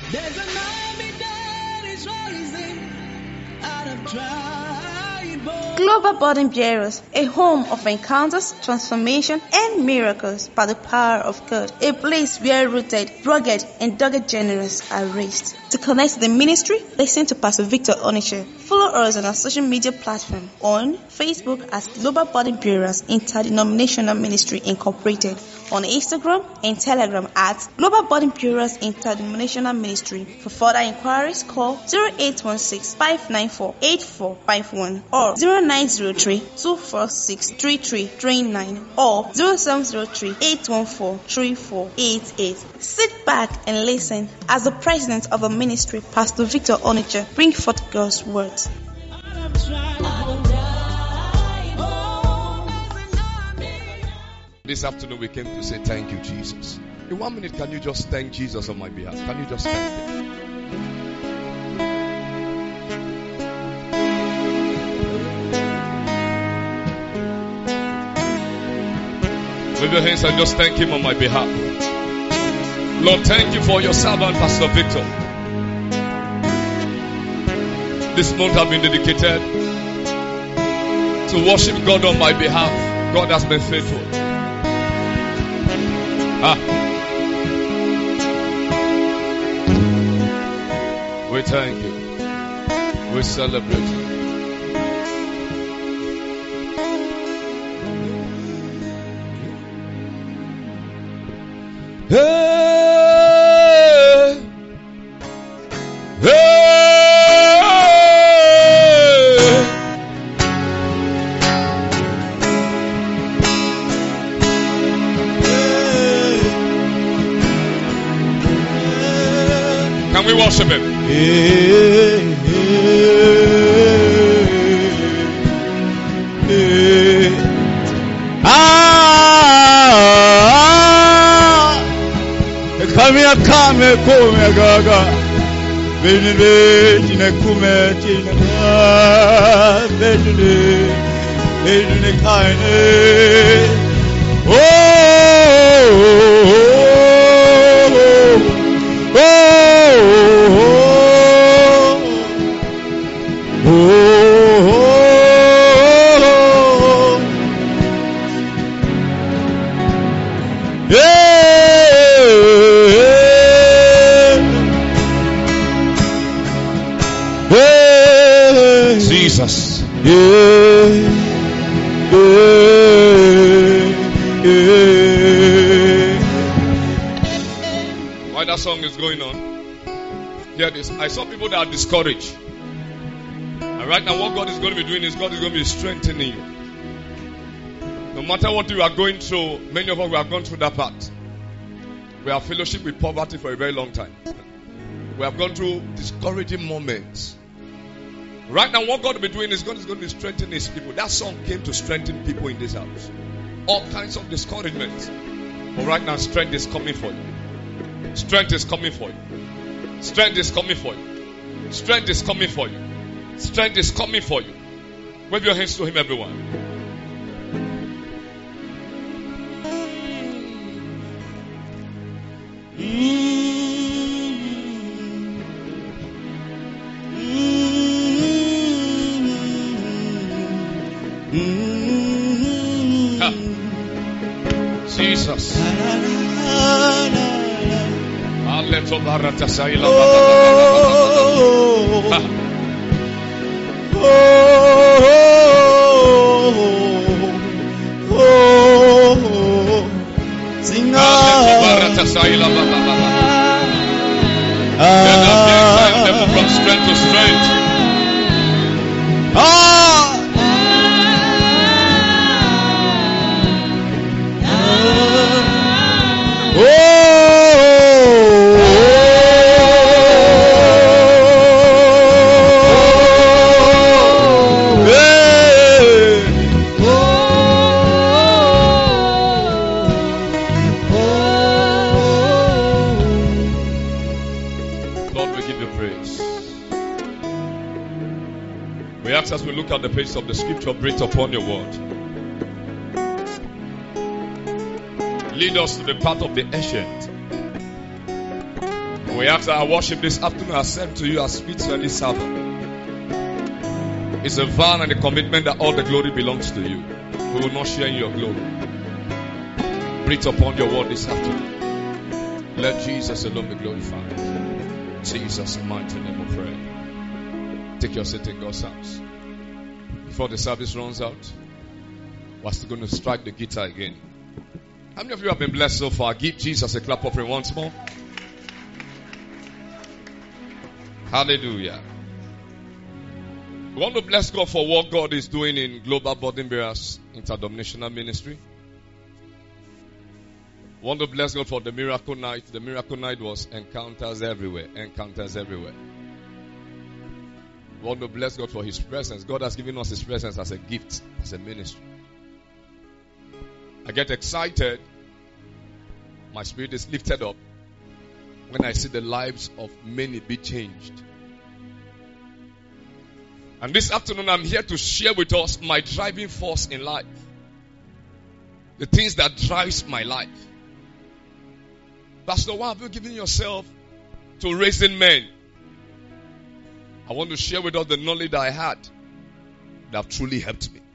There's an army that is rising out of dry bones. Global Burden Bearers, a home of encounters, transformation, and miracles by the power of God. A place where rooted, rugged, and dogged generous are raised. To connect to the ministry, listen to Pastor Victor Oniche. Follow us on our social media platform on Facebook as Global Burden Bearers Interdenominational Ministry Incorporated, on Instagram and Telegram at Global Burden Bearers Interdenominational Ministry. For further inquiries, call 0816-594-8451 or 0903-246-3339 or 0703-814-3488. Sit back and listen as the president of the ministry, Pastor Victor Oniche, bring forth God's words. This afternoon we came to say thank you, Jesus. In 1 minute, can you just thank Jesus on my behalf? Can you just thank him? With your hands and just thank him on my behalf. Lord, thank you for your servant, Pastor Victor. This month I've been dedicated to worship God on my behalf. God has been faithful. We thank you. We celebrate you. Hey, hey. Can we worship him? Hey, hey, hey. Kame kome gaga beni beni kume tina beni beni kaine oh oh oh Jesus. While that song is going on, hear this. I saw people that are discouraged. And right now what God is going to be doing is God is going to be strengthening you. No matter what you are going through, many of us we have gone through that part. We have fellowship with poverty for a very long time. We have gone through discouraging moments. Right now, what God will be doing is God is going to strengthen his people. That song came to strengthen people in this house. All kinds of discouragements. But right now, strength is coming for you. Strength is coming for you. Strength is coming for you. Strength is coming for you. Strength is coming for you. Wave your hands to him, everyone. Jesus. From strength to strength. As we look at the pages of the scripture, breathe upon your word. Lead us to the path of the ancient. We ask that our worship this afternoon are sent to you as spiritually servant. It's a vow and a commitment that all the glory belongs to you. We will not share in your glory. Breathe upon your word this afternoon. Let Jesus alone be glorified. In Jesus' mighty name we pray. Take your seat in God's house. Before the service runs out, we're still going to strike the guitar again. How many of you have been blessed so far? Give Jesus a clap offering once more. Hallelujah. We want to bless God for what God is doing in Global Burden Bearers Interdenominational Ministry. We want to bless God for the miracle night. The miracle night was encounters everywhere. Encounters everywhere. We want to bless God for His presence. God has given us His presence as a gift, as a ministry. I get excited. My spirit is lifted up when I see the lives of many be changed. And this afternoon I'm here to share with us my driving force in life. The things that drives my life. Pastor, why have you given yourself to raising men? I want to share with us the knowledge that I had that have truly helped me.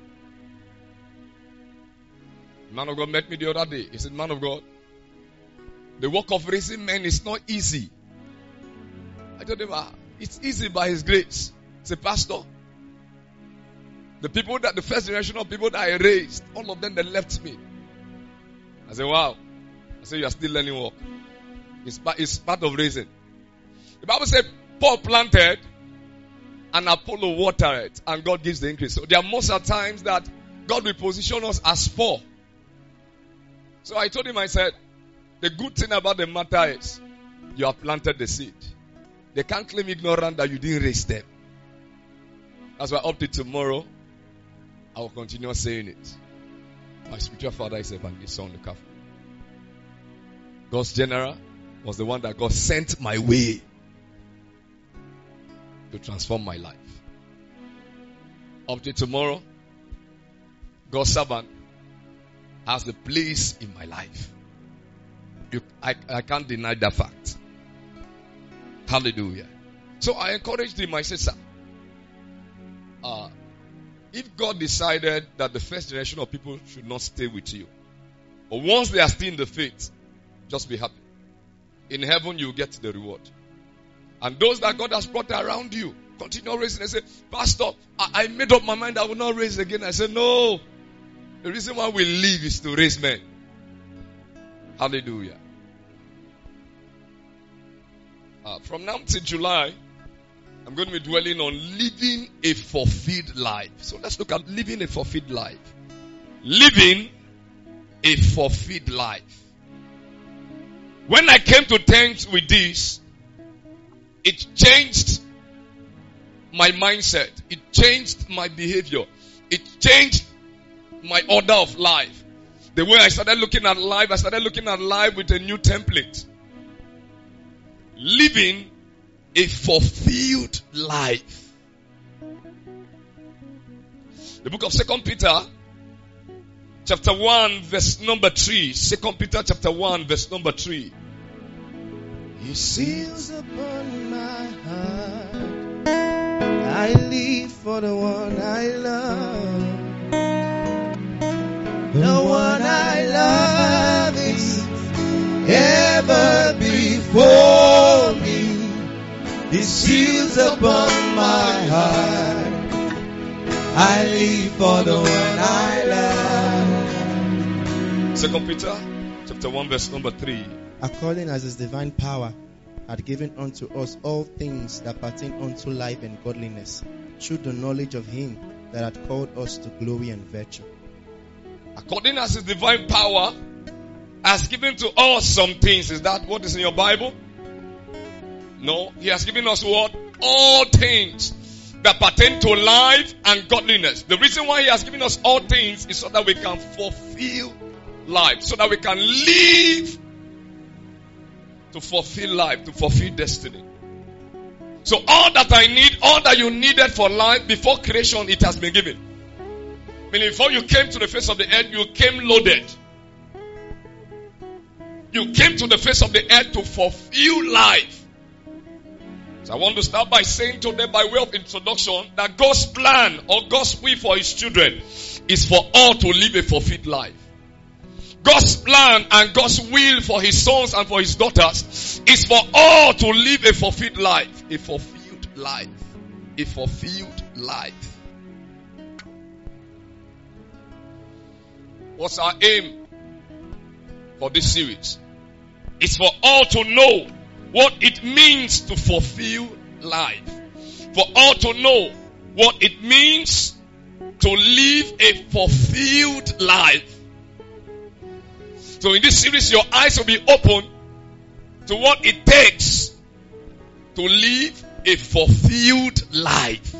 The man of God met me the other day. He said, man of God, the work of raising men is not easy. I told him, it's easy by His grace. He said, Pastor, the first generation of people that I raised, all of them, they left me. I said, wow. I said, you are still learning work. It's part of raising. The Bible said, Paul planted and Apollo watered, and God gives the increase. So there are most of times that God will position us as poor. So I told him, I said, the good thing about the matter is you have planted the seed. They can't claim ignorant that you didn't raise them. That's why up to tomorrow, I will continue saying it. My spiritual father is Evangelist Son Lukafu. God's general was the one that God sent my way to transform my life. Up to tomorrow, God's servant has a place in my life. I can't deny that fact. Hallelujah. So I encouraged him. I said, sir, if God decided that the first generation of people should not stay with you, but once they are still in the faith, just be happy. In heaven, you will get the reward. And those that God has brought around you, continue raising. They say, Pastor, I made up my mind I will not raise again. I said, no. The reason why we live is to raise men. Hallelujah. From now till July, I'm going to be dwelling on living a fulfilled life. So let's look at living a fulfilled life. Living a fulfilled life. When I came to terms with this, it changed my mindset. It changed my behavior. It changed my order of life. The way I started looking at life with a new template. Living a fulfilled life. The book of 2 Peter chapter 1 verse number 3. 2 Peter chapter 1 verse number 3. He seals upon my heart. I live for the one I love. The one I love is ever before me. He seals upon my heart. I live for the one I love. 2 Peter chapter 1 verse number 3. According as His divine power had given unto us all things that pertain unto life and godliness, through the knowledge of Him that had called us to glory and virtue. According as His divine power has given to us some things. Is that what is in your Bible? No. He has given us what? All things that pertain to life and godliness. The reason why He has given us all things is so that we can fulfill life. So that we can live to fulfill life, to fulfill destiny. So all that I need, all that you needed for life before creation, it has been given. Meaning before you came to the face of the earth, you came loaded. You came to the face of the earth to fulfill life. So I want to start by saying to them, by way of introduction, that God's plan or God's will for His children is for all to live a fulfilled life. God's plan and God's will for His sons and for His daughters is for all to live a fulfilled life. A fulfilled life. A fulfilled life. What's our aim for this series? It's for all to know what it means to fulfill life. For all to know what it means to live a fulfilled life. So in this series, your eyes will be open to what it takes to live a fulfilled life.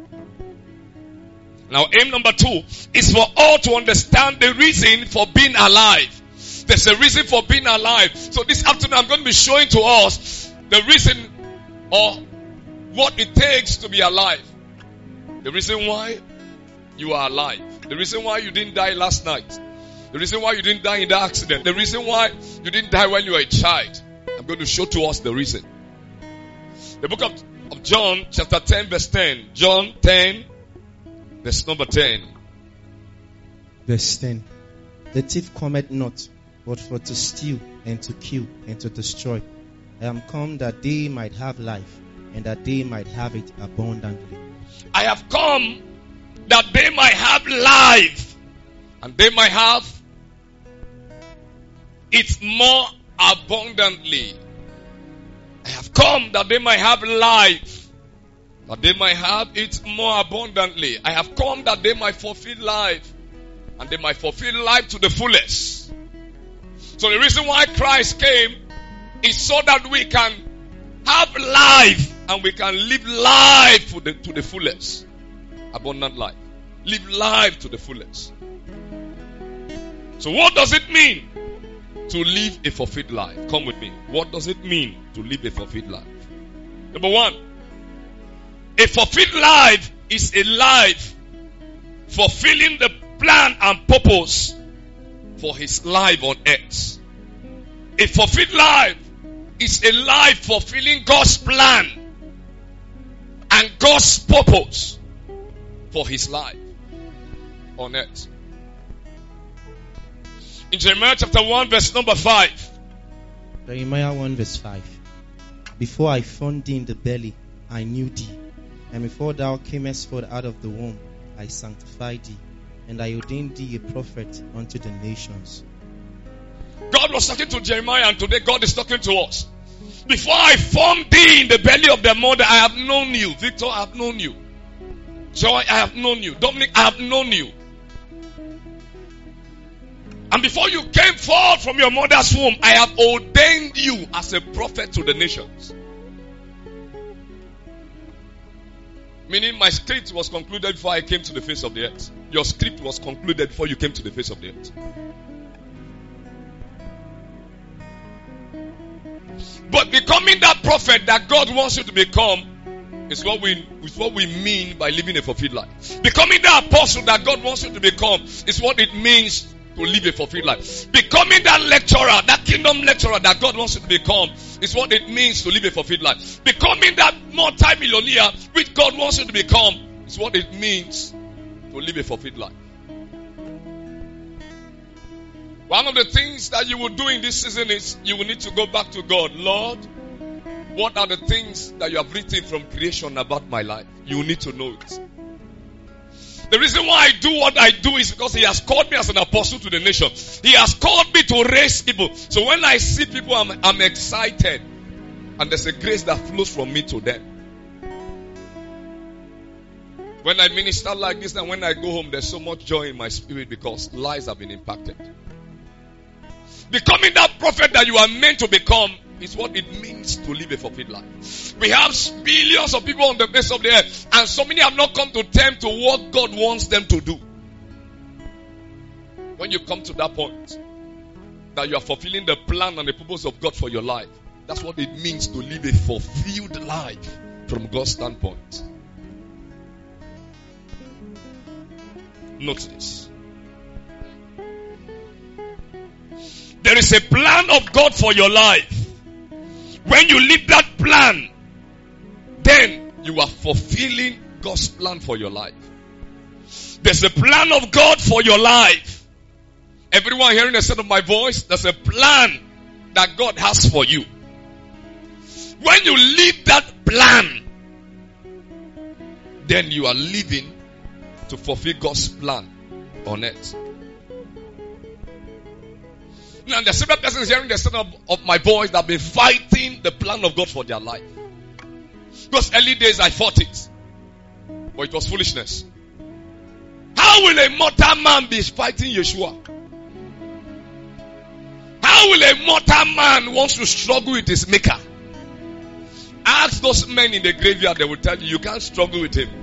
Now, aim number 2 is for all to understand the reason for being alive. There's a reason for being alive. So this afternoon, I'm going to be showing to us the reason or what it takes to be alive. The reason why you are alive. The reason why you didn't die last night. The reason why you didn't die in the accident. The reason why you didn't die when you were a child. I'm going to show to us the reason. The book of John, chapter 10, verse 10. John 10, verse number 10. Verse 10. The thief cometh not, but for to steal and to kill and to destroy. I am come that they might have life, and that they might have it abundantly. I have come that they might have life, and they might have it more abundantly. I have come that they might have life, that they might have it more abundantly. I have come that they might fulfill life, and they might fulfill life to the fullest. So the reason why Christ came is so that we can have life, and we can live life to the fullest. Abundant life. Live life to the fullest. So what does it mean to live a fulfilled life? Come with me. What does it mean to live a fulfilled life? Number 1, a fulfilled life is a life fulfilling the plan and purpose for His life on earth. A fulfilled life is a life fulfilling God's plan and God's purpose for His life on earth. In Jeremiah chapter 1 verse number 5. Jeremiah 1 verse 5. Before I formed thee in the belly, I knew thee. And before thou camest forth out of the womb, I sanctified thee. And I ordained thee a prophet unto the nations. God was talking to Jeremiah, and today God is talking to us. Before I formed thee in the belly of the mother, I have known you. Victor, I have known you. Joy, I have known you. Dominic, I have known you. And before you came forth from your mother's womb, I have ordained you as a prophet to the nations. Meaning my script was concluded before I came to the face of the earth. Your script was concluded before you came to the face of the earth. But becoming that prophet that God wants you to become is what we mean by living a fulfilled life. Becoming the apostle that God wants you to become is what it means to live a fulfilled life. Becoming that lecturer, that kingdom lecturer that God wants you to become is what it means to live a fulfilled life. Becoming that multi-millionaire which God wants you to become is what it means to live a fulfilled life. One of the things that you will do in this season is you will need to go back to God. Lord, what are the things that you have written from creation about my life? You need to know it. The reason why I do what I do is because He has called me as an apostle to the nation. He has called me to raise people. So when I see people, I'm excited. And there's a grace that flows from me to them. When I minister like this and when I go home, there's so much joy in my spirit because lives have been impacted. Becoming that prophet that you are meant to become is what it means to live a fulfilled life. We have billions of people on the face of the earth, and so many have not come to terms to what God wants them to do. When you come to that point, that you are fulfilling the plan and the purpose of God for your life, that's what it means to live a fulfilled life from God's standpoint. Note this. There is a plan of God for your life. When you live that plan, then you are fulfilling God's plan for your life. There's a plan of God for your life. Everyone hearing the sound of my voice, there's a plan that God has for you. When you live that plan, then you are living to fulfill God's plan on earth. Now, there are several persons hearing the sound of my voice that have been fighting the plan of God for their life. Those early days I fought it, but it was foolishness. How will a mortal man be fighting Yeshua? How will a mortal man want to struggle with his maker? Ask those men in the graveyard, they will tell you, you can't struggle with him.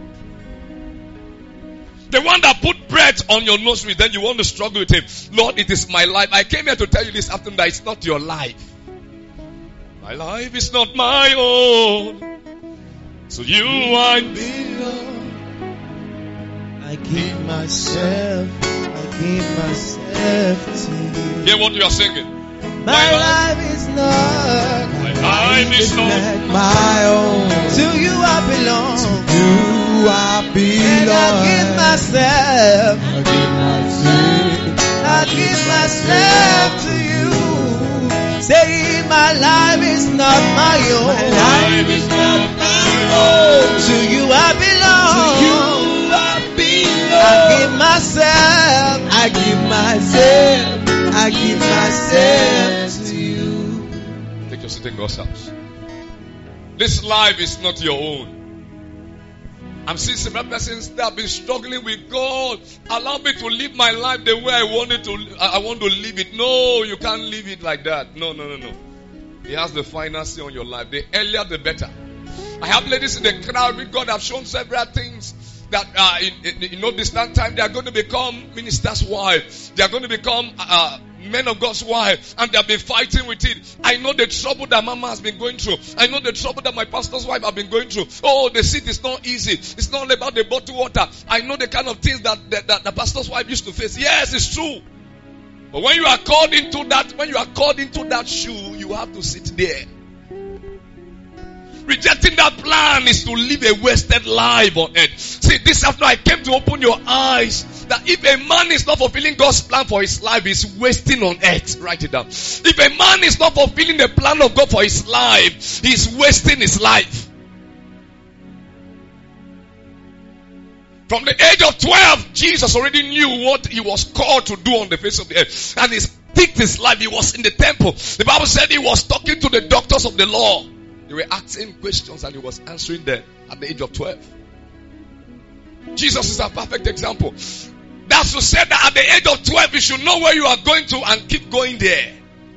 The one that put bread on your nose with, then you want to struggle with him. Lord, it is my life. I came here to tell you this afternoon that it's not your life. My life is not my own. So you I belong. I give myself to you. Hear what you are singing. My life is not my own. To you I belong. To you I belong. And I give myself to you. Say my life is not my own. My life is not my own. To you I belong. To you I belong. I give myself to you. Take your seat in God's house. This life is not your own. I'm seeing several persons that have been struggling with God. Allow me to live my life the way I want to live it. No, you can't live it like that. No. He has the final say on your life. The earlier the better. I have ladies in the crowd with God have shown several things that in no distant time they are going to become ministers' wives. They are going to become men of God's wives, and they have been fighting with it. I know the trouble that Mama has been going through. I know the trouble that my pastor's wife have been going through. Oh, the seat is not easy. It's not about the bottled water. I know the kind of things that the pastor's wife used to face. Yes, it's true. But when you are called into that shoe, you have to sit there. Rejecting that plan is to live a wasted life on earth. See, this afternoon I came to open your eyes that if a man is not fulfilling God's plan for his life, he's wasting on earth. Write it down. If a man is not fulfilling the plan of God for his life, he's wasting his life. From the age of 12, Jesus already knew what he was called to do on the face of the earth. And he picked his life. He was in the temple. The Bible said he was talking to the doctors of the law. They were asking questions and he was answering them at the age of 12. Jesus is a perfect example. That's to say that at the age of 12, you should know where you are going to and keep going there.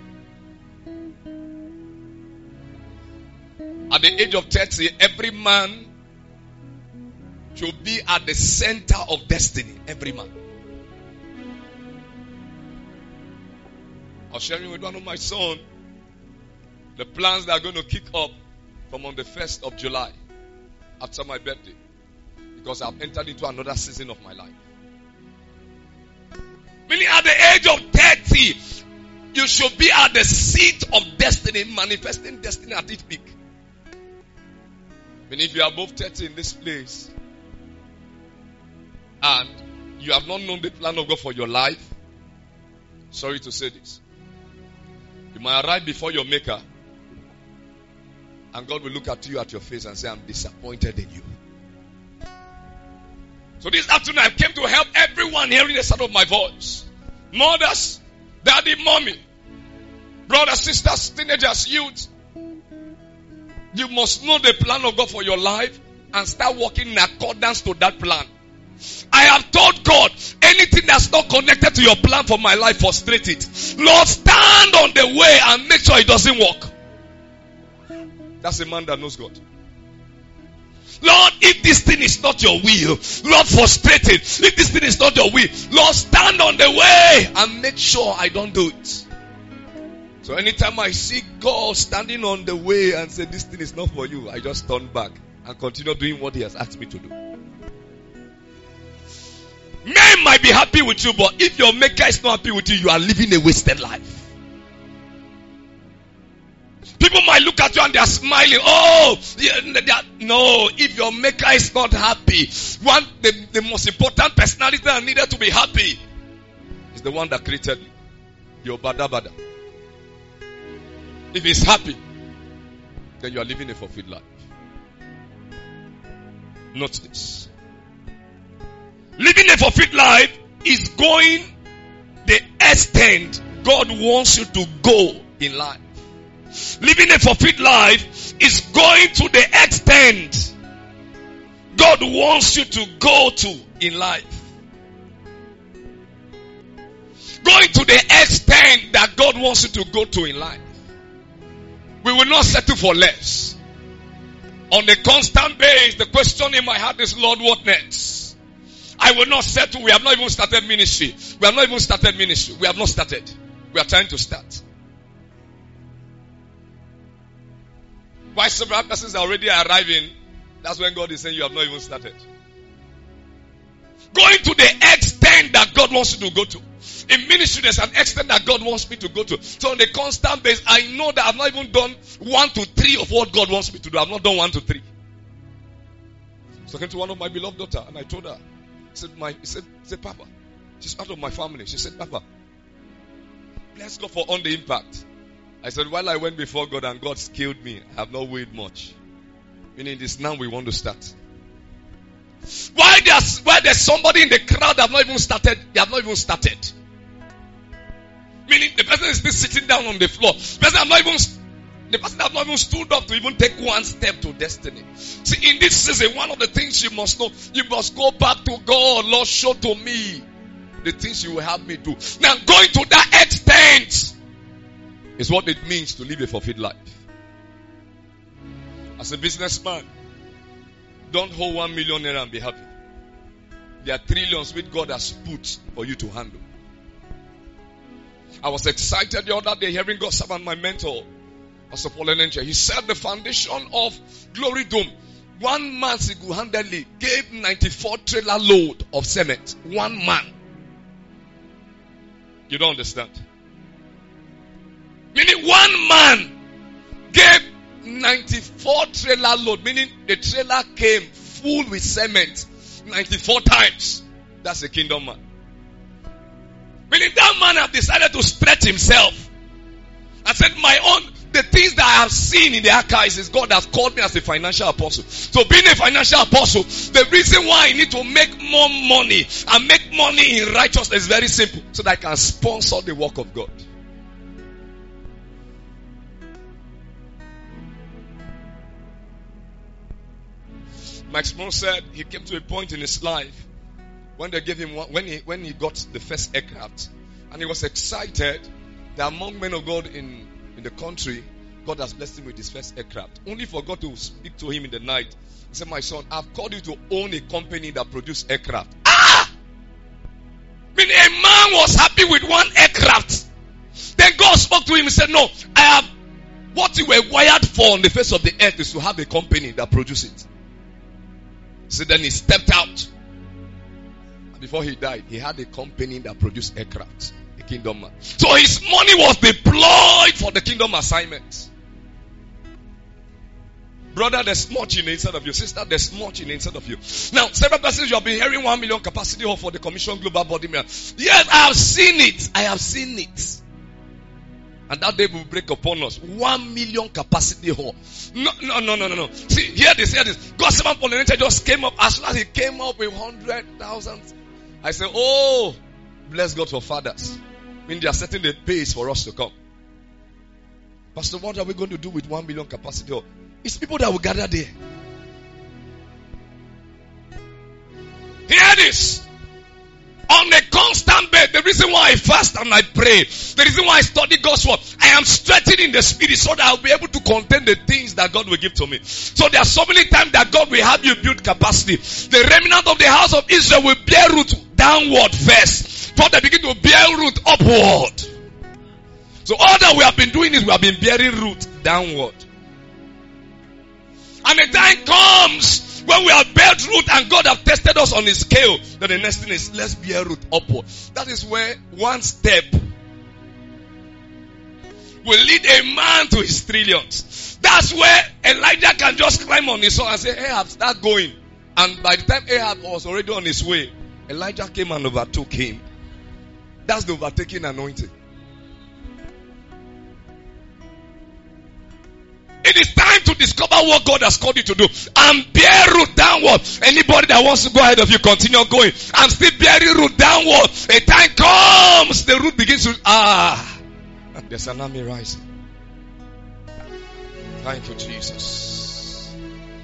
At the age of 30, every man should be at the center of destiny. Every man. I was sharing with one of my son the plans that are going to kick up from on the 1st of July after my birthday, because I've entered into another season of my life. Meaning at the age of 30, you should be at the seat of destiny, manifesting destiny at its peak. Meaning if you are above 30 in this place and you have not known the plan of God for your life, sorry to say this, you might arrive before your maker and God will look at you at your face and say, I'm disappointed in you. So this afternoon I came to help everyone hearing the sound of my voice. Mothers, daddy, mommy, brothers, sisters, teenagers, youth. You must know the plan of God for your life and start working in accordance to that plan. I have told God, anything that's not connected to your plan for my life, frustrate it. Lord, stand on the way and make sure it doesn't work. That's a man that knows God. Lord, if this thing is not your will, Lord, frustrate it. If this thing is not your will, Lord, stand on the way and make sure I don't do it. So anytime I see God standing on the way and say, this thing is not for you, I just turn back and continue doing what He has asked me to do. Men might be happy with you, but if your maker is not happy with you, you are living a wasted life. People might look at you and they are smiling. Oh, no, if your maker is not happy, the most important personality that needed to be happy is the one that created you. Your bada. If he's happy, then you are living a fulfilled life. Note this. Living a fulfilled life is going the extent God wants you to go in life. Living a fulfilled life is going to the extent God wants you to go to in life. Going to the extent that God wants you to go to in life. We will not settle for less. On a constant basis, the question in my heart is, Lord, what next? I will not settle. We have not even started ministry. We have not started. We are trying to start. Why several persons are already arriving? That's when God is saying you have not even started. Going to the extent that God wants you to go to. In ministry, there's an extent that God wants me to go to. So on a constant basis, I know that I've not even done 1 to 3 of what God wants me to do. I've not done 1 to 3. I was talking to one of my beloved daughter, and I told her, he said, Papa, she's part of my family. She said, Papa, let's go for On the Impact. I said, while I went before God and God skilled me, I have not weighed much. Meaning this now we want to start. Why there's somebody in the crowd that have not even started, they have not even started. Meaning the person is still sitting down on the floor. The person have not even stood up to even take one step to destiny. See, in this season, one of the things you must know, you must go back to God. Lord, show to me the things you will have me do. Now, going to that extent is what it means to live a fulfilled life. As a businessman, don't hold 1 million naira and be happy. There are trillions which God has put for you to handle. I was excited the other day hearing God's servant, my mentor, Pastor Paul Enenche. He said the foundation of Glory Dome, 1 man single-handedly gave 94 trailer load of cement. 1 man. You don't understand? Meaning 1 man gave 94 trailer load, meaning the trailer came full with cement 94 times. That's a kingdom man. Meaning that man have decided to stretch himself and said, the things that I have seen in the archives is God has called me as a financial apostle. So being a financial apostle, the reason why I need to make more money and make money in righteousness is very simple, so that I can sponsor the work of God. Mike Small said he came to a point in his life when they gave him when he got the first aircraft, and he was excited that among men of God in the country, God has blessed him with his first aircraft. Only for God to speak to him in the night. He said, my son, I've called you to own a company that produces aircraft. I mean, a man was happy with 1 aircraft. Then God spoke to him and said, no, I have what you were wired for on the face of the earth is to have a company that produces it. So then he stepped out. And before he died, he had a company that produced aircraft. A kingdom man. So his money was deployed for the kingdom assignment. Brother, there's much in the inside of you. Sister, there's much in the inside of you. Now, several persons, you have been hearing 1 million capacity hall for the Commission Global Body Mirror. Yes, I have seen it. I have seen it. And that day will break upon us. 1 million capacity hall. No. See, hear this. God's servant Paul Enenche just came up. As soon as he came up with 100,000, I said, oh, bless God for fathers. I mean, they are setting the pace for us to come. Pastor, what are we going to do with 1 million capacity hall? It's people that will gather there. Hear this. On a constant basis, the reason why I fast and I pray, the reason why I study God's word, I am stretching in the spirit so that I'll be able to contain the things that God will give to me. So there are so many times that God will have you build capacity. The remnant of the house of Israel will bear root downward first, before they begin to bear root upward. So all that we have been doing is we have been bearing root downward. And the time comes When we have bear root and God have tested us on his scale, then the next thing is let's bear root upward. That is where one step will lead a man to his trillions. That's where Elijah can just climb on his horse and say, Ahab, start going. And by the time Ahab was already on his way, Elijah came and overtook him. That's the overtaking anointing. It is time to discover what God has called you to do and bear root downward. Anybody that wants to go ahead of you, continue going. I'm still bearing root downward. A time comes, the root begins to there's an army rising. Thank you, Jesus.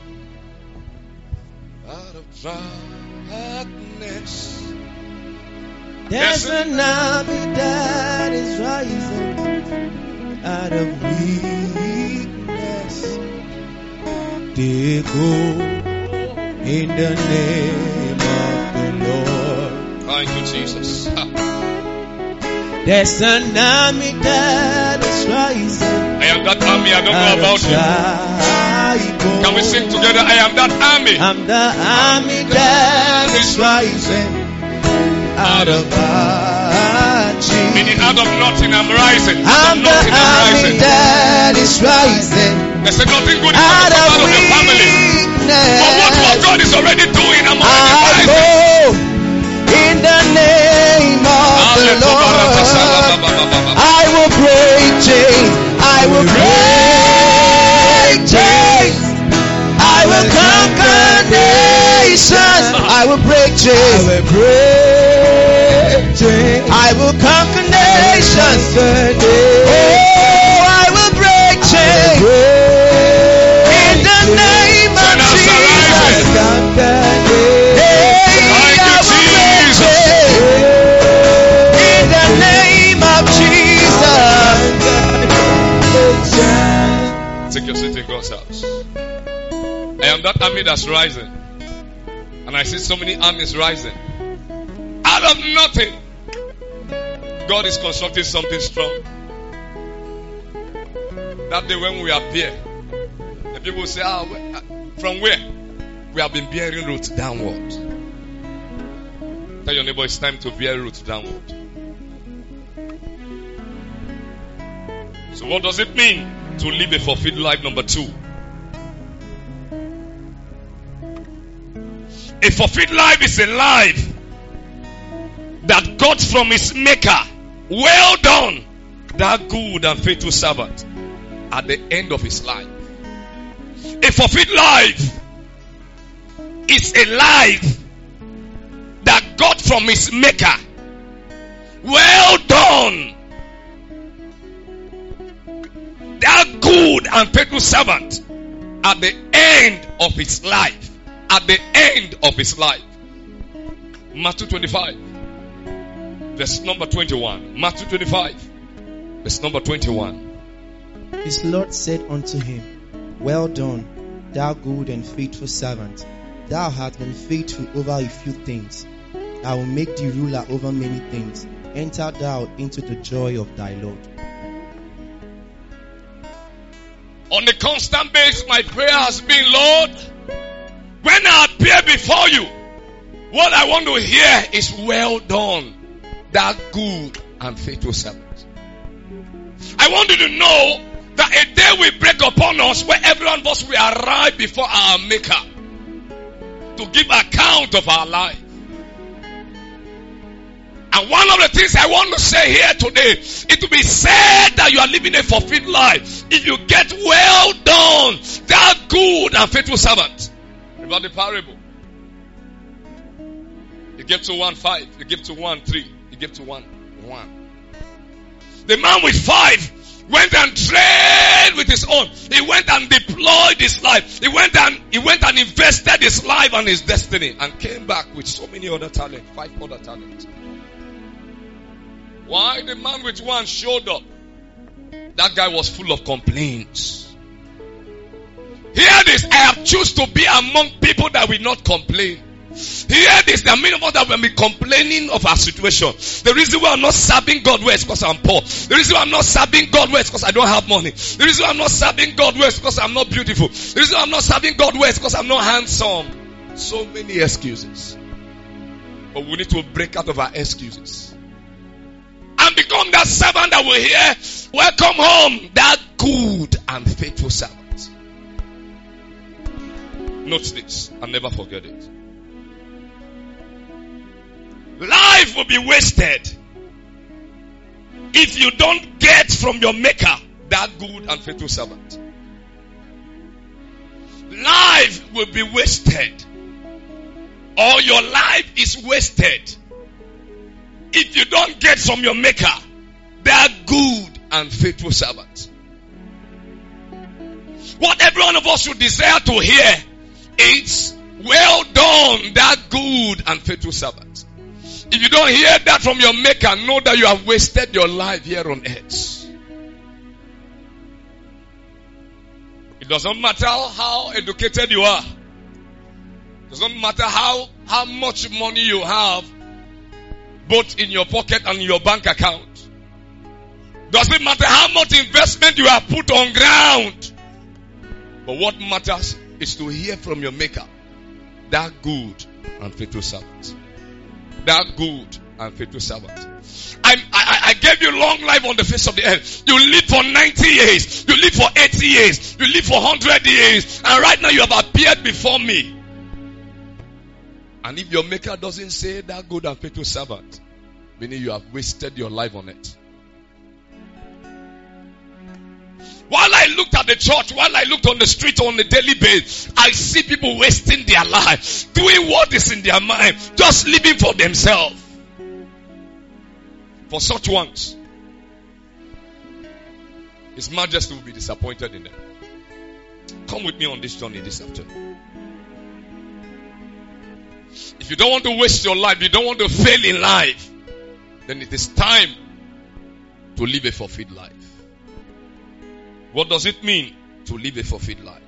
Out of darkness, There's an army that is rising out of weakness. They go in the name of the Lord. Thank you, Jesus. There's an army that is rising. I am that army. I don't know about you. Can we sing together? I am that army. I'm the army that is rising out of Achi. Meaning out of nothing, I'm rising. I'm the army that is rising They said nothing good is out going to come out of of your family. weakness. But what God is already doing, I'm I already go rising. in the name of the Lord. I will break chains. I will break chains. I will conquer nations. I will break chains. I will break chains. I will conquer nations. Oh, I will break chains. In the name of Jesus. In the name of Jesus. Take your seat in God's house. I am that army that's rising. And I see so many armies rising. Out of nothing, God is constructing something strong. That day when we appear, the people say, from where? We have been bearing roots downward. Tell your neighbor it's time to bear roots downward. So what does it mean to live a fulfilled life? Number 2. A fulfilled life is a life that got from his maker. Well done, that good and faithful servant, at the end of his life. A fulfilled life is a life that got from his maker. Well done, that good and faithful servant, at the end of his life. At the end of his life. Matthew 25, verse number 21. Matthew 25, verse number 21. His Lord said unto him, Well done, thou good and faithful servant. Thou hast been faithful over a few things. I will make thee ruler over many things. Enter thou into the joy of thy Lord. On a constant basis, my prayer has been, Lord, when I appear before you, what I want to hear is well done, that good and faithful servant. I want you to know that a day will break upon us where every one of us will arrive before our Maker to give account of our life. And one of the things I want to say here today, it will be said that you are living a fulfilled life if you get well done, that good and faithful servant. About the parable. You give to 1:5, you give to 1:3, you give to 1:1. The man with 5 went and traded with his own. He went and deployed his life. He went and invested his life and his destiny and came back with so many other talents, 5 other talents. Why? The man with 1 showed up. That guy was full of complaints. Hear this, I have chosen to be among people that will not complain. Hear this, there are many of us that will be complaining of our situation. The reason why I'm not serving God well is because I'm poor. The reason why I'm not serving God well is because I don't have money. The reason why I'm not serving God well is because I'm not beautiful. The reason why I'm not serving God well is because I'm not handsome. So many excuses. But we need to break out of our excuses and become that servant that will hear, welcome home, that good and faithful servant. Note this and never forget it. Life will be wasted if you don't get from your maker that good and faithful servant. Life will be wasted, or your life is wasted, if you don't get from your maker that good and faithful servant. What every one of us should desire to hear is, well done, that good and faithful servant. If you don't hear that from your maker, know that you have wasted your life here on earth. It doesn't matter how educated you are. It doesn't matter how much money you have, both in your pocket and in your bank account. Doesn't matter how much investment you have put on ground. But what matters is to hear from your maker that good and faithful servant. That good and faithful servant. I gave you long life on the face of the earth. You live for 90 years. You live for 80 years. You live for 100 years. And right now you have appeared before me. And if your maker doesn't say that good and faithful servant, meaning you have wasted your life on it. While I looked at the church, while I looked on the street on a daily basis, I see people wasting their lives, doing what is in their mind, just living for themselves. For such ones, His Majesty will be disappointed in them. Come with me on this journey this afternoon. If you don't want to waste your life, you don't want to fail in life, then it is time to live a fulfilled life. What does it mean to live a fulfilled life?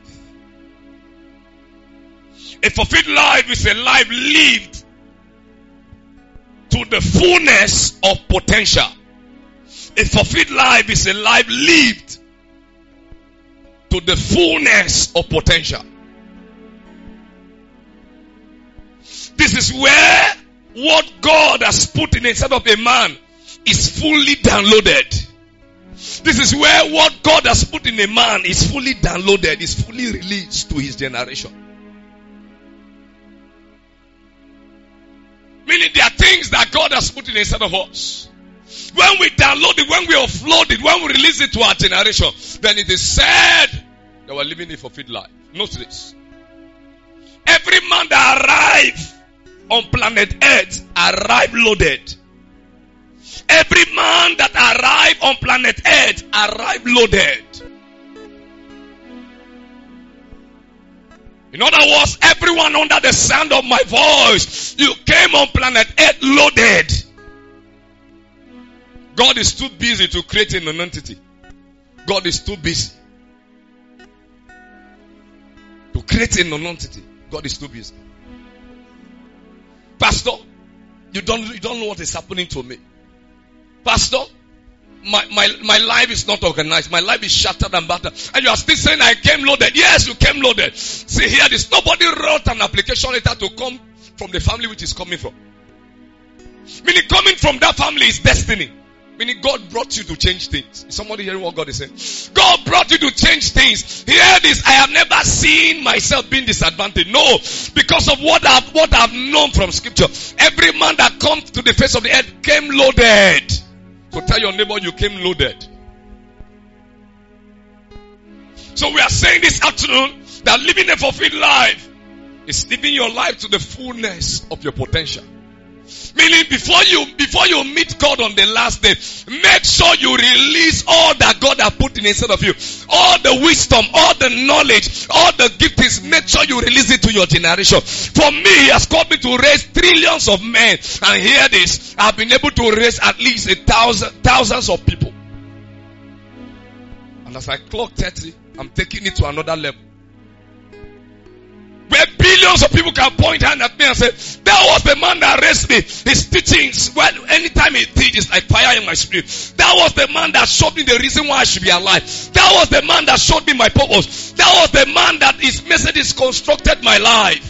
A fulfilled life is a life lived to the fullness of potential. A fulfilled life is a life lived to the fullness of potential. This is where what God has put in inside of a man is fully downloaded. This is where what God has put in a man is fully downloaded, is fully released to his generation. Meaning there are things that God has put in inside of us. When we download it, when we offload it, when we release it to our generation, then it is said that we're living a fulfilled life. Note this. Every man that arrives on planet Earth arrived loaded. Every man that arrived on planet Earth arrived loaded. In other words, everyone under the sound of my voice, you came on planet Earth loaded. God is too busy to create a non-entity. God is too busy to create a non-entity. God is too busy. Pastor, you don't know what is happening to me. Pastor, my life is not organized. My life is shattered and battered. And you are still saying I came loaded. Yes, you came loaded. See here, this nobody wrote an application letter to come from the family which is coming from. Meaning coming from that family is destiny. Meaning God brought you to change things. Is somebody hearing what God is saying? God brought you to change things. Hear this. I have never seen myself being disadvantaged. No. Because of what I've known from scripture. Every man that comes to the face of the earth came loaded. So tell your neighbor you came loaded. So we are saying this afternoon that living a fulfilled life is living your life to the fullness of your potential. Meaning before you meet God on the last day, make sure you release all that God has put in inside of you. All the wisdom, all the knowledge, all the giftings, make sure you release it to your generation. For me, He has called me to raise trillions of men. And hear this, I've been able to raise at least thousands of people. And as I clock 30, I'm taking it to another level. Where billions Millions of people can point hand at me and say, that was the man that raised me. His teachings, well, anytime he teaches, like fire in my spirit. That was the man that showed me the reason why I should be alive. That was the man that showed me my purpose. That was the man that his messages constructed my life.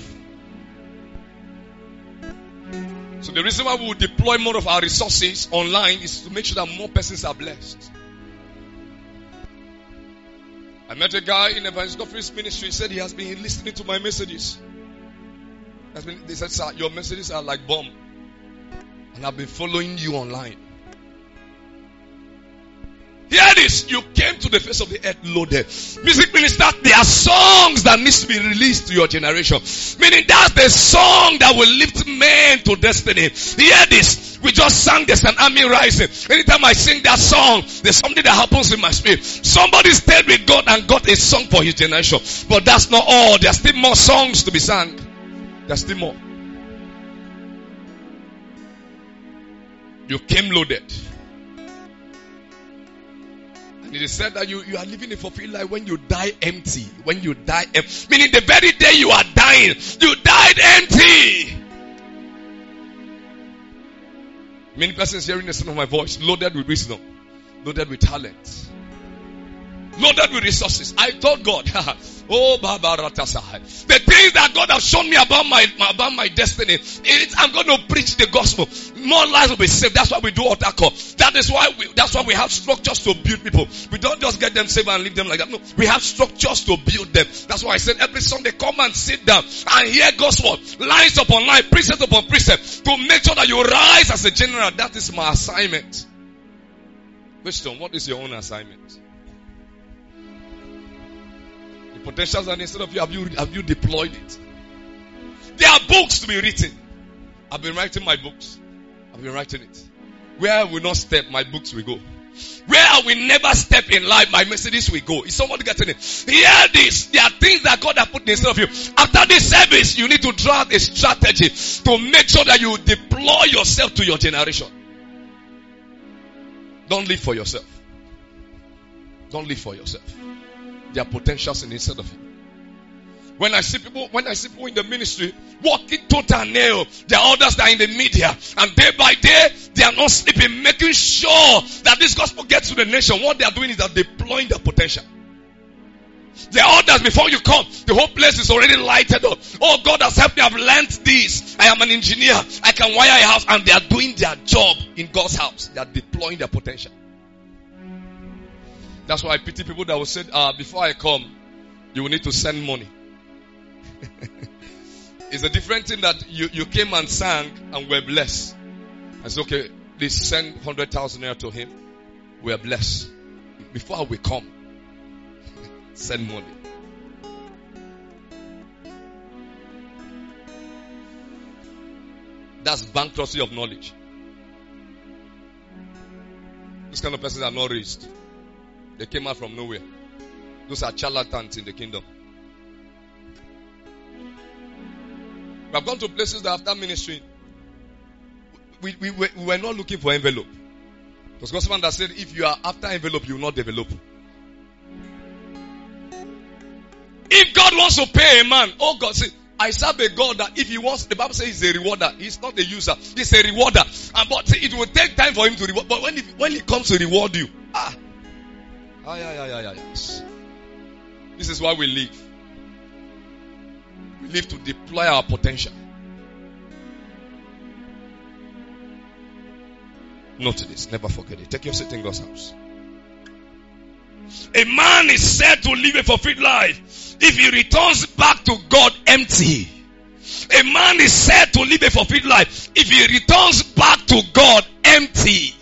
So the reason why we will deploy more of our resources online is to make sure that more persons are blessed. I met a guy in Evangelist Godfrey's ministry. He said he has been listening to my messages. They said, sir, your messages are like bomb. And I've been following you online. Hear this. You came to the face of the earth loaded. Music minister, there are songs that needs to be released to your generation. Meaning that's the song that will lift men to destiny. Hear this. We just sang There's an Army Rising. Anytime I sing that song, there's something that happens in my spirit. Somebody stayed with God and got a song for his generation. But that's not all. There's still more songs to be sung. There's still more. You came loaded. It is said that you are living a fulfilled life when you die empty. When you die empty. Meaning the very day you are dying, you died empty. Many persons hearing the sound of my voice, loaded with wisdom, loaded with talent, loaded with resources. I told God, oh Baba Ratasai, the things that God has shown me about my destiny, I'm going to preach the gospel. More lives will be saved. That's why we do altar call. That's why we have structures to build people. We don't just get them saved and leave them like that. No, we have structures to build them. That's why I said every Sunday come and sit down and hear gospel, lines upon line, precept upon precept, to make sure that you rise as a general. That is my assignment. Question: what is your own assignment? The potentials, and instead of you, have you deployed it? There are books to be written. I've been writing my books. I've been writing it. Where I will not step, my books will go. Where I will never step in life, my messages will go. Is somebody getting it? Hear this. There are things that God has put instead of you. After this service, you need to draw a strategy to make sure that you deploy yourself to your generation. Don't live for yourself. Don't live for yourself. There are potentials instead of you. When I see people in the ministry walking total nail, there are others that are in the media, and day by day they are not sleeping, making sure that this gospel gets to the nation. What they are doing is that deploying their potential. There are others, before you come, the whole place is already lighted up. Oh, God has helped me. I've learned this. I am an engineer. I can wire a house, and they are doing their job in God's house. They are deploying their potential. That's why I pity people that will say, before I come, you will need to send money. It's a different thing that you came and sang and were blessed. I said, okay, please send 100,000 naira to him. We are blessed. Before we come, send money. That's bankruptcy of knowledge. These kind of persons are not raised. They came out from nowhere. Those are charlatans in the kingdom. We have gone to places that after ministry, we were not looking for envelope. Because God's man that said, if you are after envelope, you will not develop. If God wants to pay a man, oh God, see, I serve a God that if he wants, the Bible says he's a rewarder. He's not a user. He's a rewarder. But see, it will take time for him to reward. But when he comes to reward you, yes. This is why we live. We live to deploy our potential. Note this, never forget it. Take your seat in God's house. A man is said to live a fulfilled life if he returns back to God empty. A man is said to live a fulfilled life if he returns back to God empty.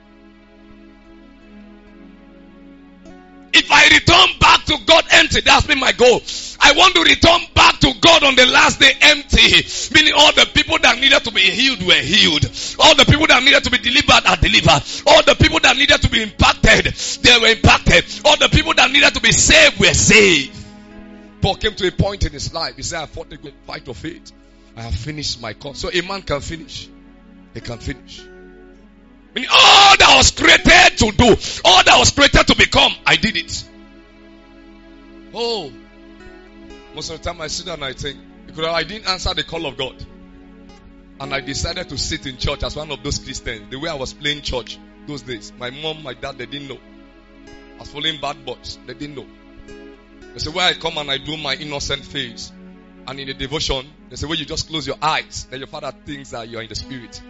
If I return back to God empty, that's been my goal. I want to return back to God on the last day empty. Meaning all the people that needed to be healed were healed. All the people that needed to be delivered are delivered. All the people that needed to be impacted, they were impacted. All the people that needed to be saved were saved. Paul came to a point in his life. He said, I fought a good fight of faith. I have finished my course. So a man can finish. He can finish. Meaning all that was created to do, all that was created to become, I did it. Oh, most of the time I sit down and I think, Because I didn't answer the call of God. And I decided to sit in church as one of those Christians. The way I was playing church those days. My mom, my dad, they didn't know. I was following bad boys. They didn't know. They say, where I come and I do my innocent face. And in the devotion, they say, well, you just close your eyes. Then your father thinks that you're in the spirit.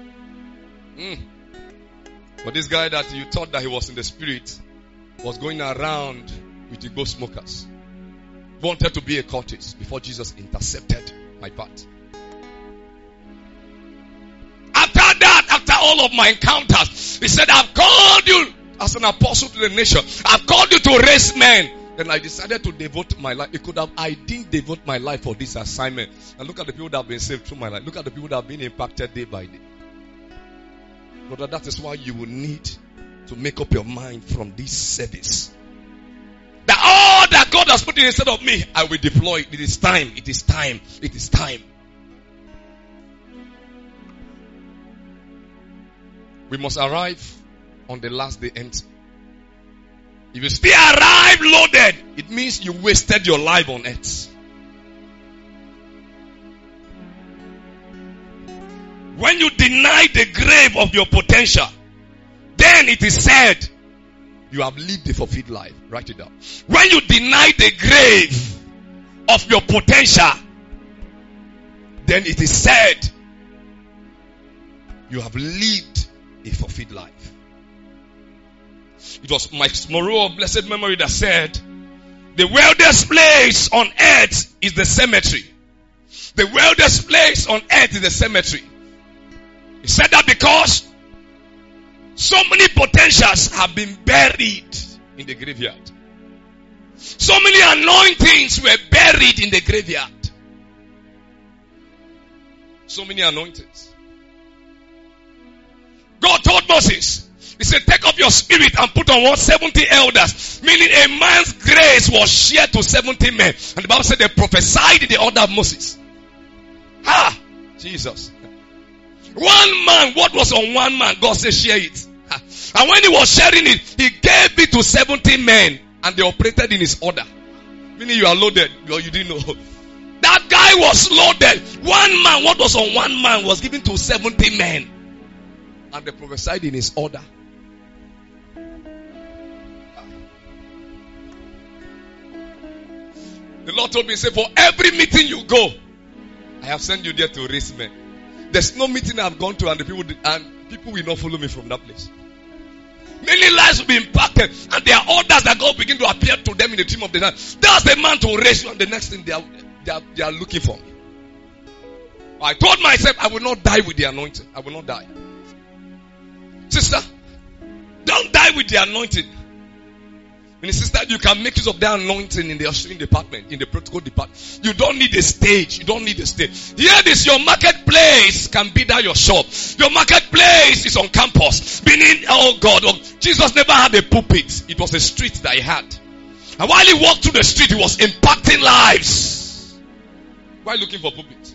But this guy that you thought that he was in the spirit was going around with the ghost smokers. Wanted to be a cultist before Jesus intercepted my path. After that, after all of my encounters, he said, I've called you as an apostle to the nation. I've called you to raise men. Then I decided to devote my life. I didn't devote my life for this assignment. And look at the people that have been saved through my life. Look at the people that have been impacted day by day. Brother, that is why you will need to make up your mind from this service. That all that God has put in instead of me, I will deploy. It is time. It is time. It is time. We must arrive on the last day empty. If you still arrive loaded, it means you wasted your life on earth. When you deny the grave of your potential, then it is said you have lived a fulfilled life. Write it down. When you deny the grave of your potential, then it is said you have lived a fulfilled life. It was Mike Moreau of blessed memory that said, the wildest place on earth is the cemetery. The wildest place on earth is the cemetery. He said that because so many potentials have been buried in the graveyard. So many anointings were buried in the graveyard. So many anointings. God told Moses, he said, take up your spirit and put on 70 elders. Meaning a man's grace was shared to 70 men. And the Bible said they prophesied in the order of Moses. Jesus. One man, what was on one man, God said share it. And when he was sharing it, he gave it to 70 men. And they operated in his order. Meaning you are loaded. You didn't know. That guy was loaded. One man, what was on one man was given to 70 men. And they prophesied in his order. The Lord told me, say, for every meeting you go, I have sent you there to raise men. There's no meeting I've gone to and people will not follow me from that place. Many lives will be impacted, and there are orders that God begin to appear to them in the dream of the night. That's the man to raise you, and the next thing they are looking for me. I told myself I will not die with the anointing. I will not die. Sister, don't die with the anointing. And sister, you can make use of the anointing in the ushering department, in the protocol department. You don't need a stage. You don't need a stage. Here this, your marketplace can be that your shop. Your marketplace is on campus. Meaning, oh God, Jesus never had a pulpit. It was a street that he had. And while he walked through the street, he was impacting lives. Why looking for pulpit?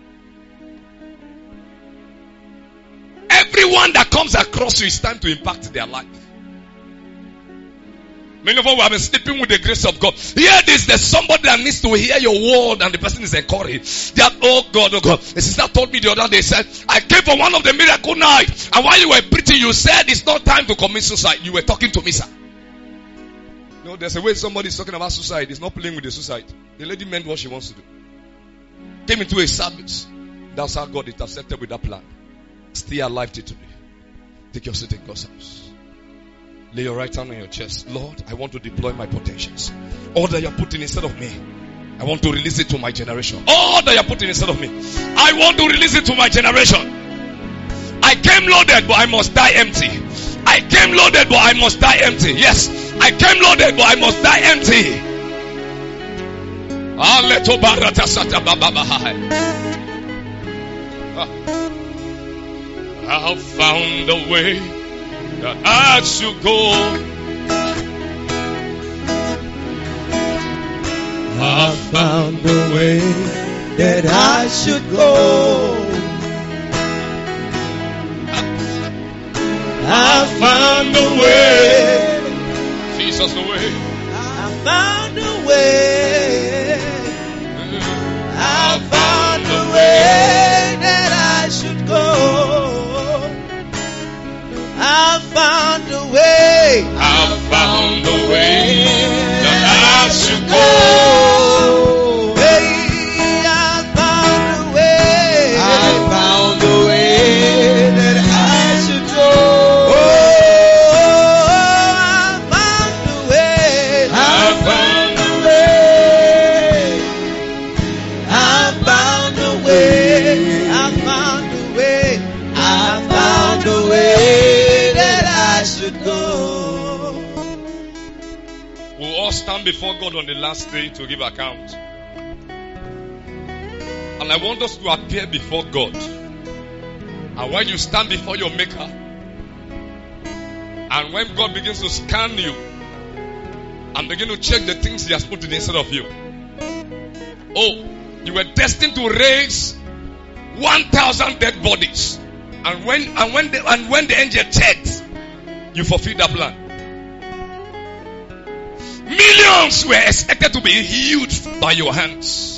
Everyone that comes across you, it's time to impact their life. Many of us have been sleeping with the grace of God. Here this, there's somebody that needs to hear your word and the person is encouraged. That, oh God. The sister told me the other day, said, I came for one of the miracle nights. And while you were preaching, you said it's not time to commit suicide. You were talking to me, sir. No, there's a way somebody is talking about suicide. He's not playing with the suicide. The lady meant what she wants to do. Came into a service. That's how God intercepted with that plan. Stay alive till today. Take your seat in God's house. Lay your right hand on your chest. Lord, I want to deploy my potentials. All that you're putting instead of me, I want to release it to my generation. All that you're putting instead of me, I want to release it to my generation. I came loaded, but I must die empty. I came loaded, but I must die empty. Yes, I came loaded, but I must die empty. I found a way that I should go. I found a way that I should go. I found a way. Jesus, the way. I found a way. I found should go. We'll all stand before God on the last day to give account. And I want us to appear before God. And when you stand before your Maker, and when God begins to scan you and begin to check the things He has put in the inside of you. Oh, you were destined to raise 1,000 dead bodies. And when the angel checked, you fulfilled that plan. Millions were expected to be healed by your hands.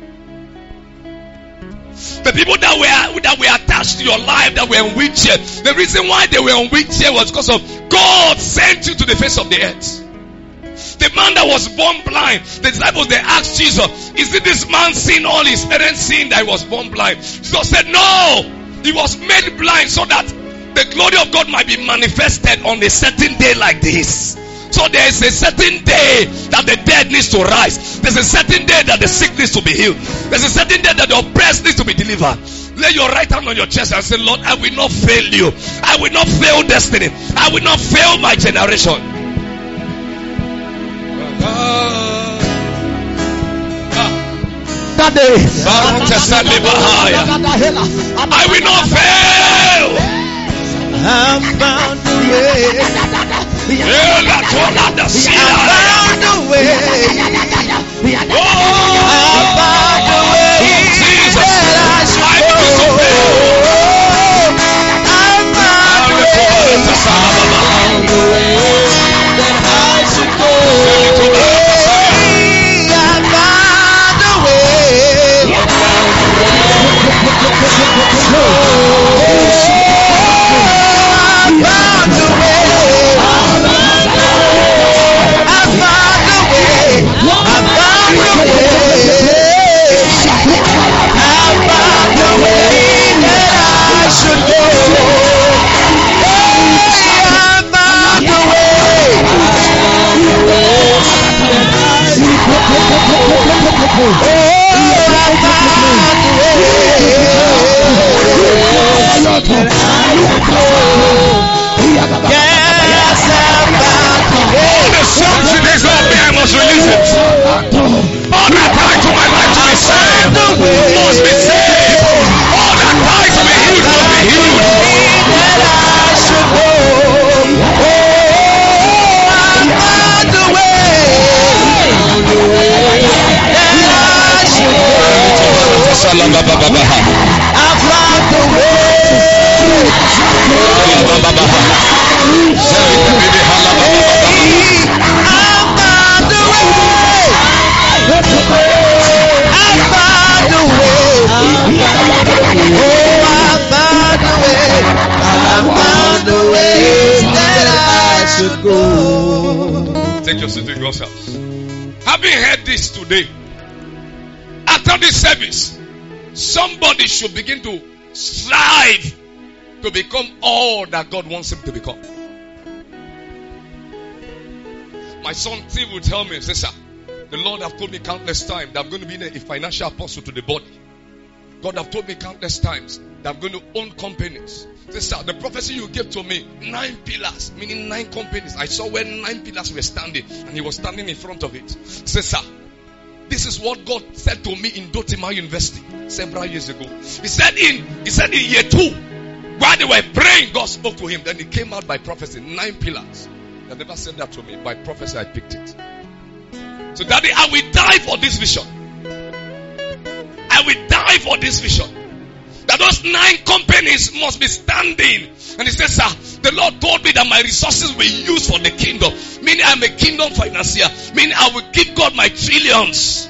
The people that were attached to your life, that were in wheelchair, the reason why they were on wheelchair was because of God sent you to the face of the earth. The man that was born blind, the disciples, they asked Jesus, is it this man sin all his parents sin that he was born blind? Jesus said, no, he was made blind so that the glory of God might be manifested on a certain day like this. So there is a certain day that the dead needs to rise. There's a certain day that the sick needs to be healed. There's a certain day that the oppressed needs to be delivered. Lay your right hand on your chest and say, Lord, I will not fail you. I will not fail destiny. I will not fail my generation. I will not fail. I found a way. I found a way. I found a way. Jesus, that I should I go. refuse to fail. I found a way. I found a way that I should go. I found a way. I found a Take your seat in God's house. Having heard this today, after this service, somebody should begin to strive to become all that God wants him to become. My son Steve will tell me, say, sir, the Lord have told me countless times that I'm going to be a financial apostle to the body. God have told me countless times that I'm going to own companies. Say, sir, the prophecy you gave to me, 9 pillars, meaning 9 companies. I saw where 9 pillars were standing, and he was standing in front of it. Say, sir, this is what God said to me in Dotima University several years ago. He said in year 2, while they were praying, God spoke to him. Then he came out by prophecy, 9 pillars. He never said that to me. By prophecy, I picked it. So, Daddy, I will die for this vision. I will die for this vision. That those 9 companies must be standing. And he says, sir, the Lord told me that my resources will be used for the kingdom. Meaning I'm a kingdom financier. Meaning I will give God my trillions.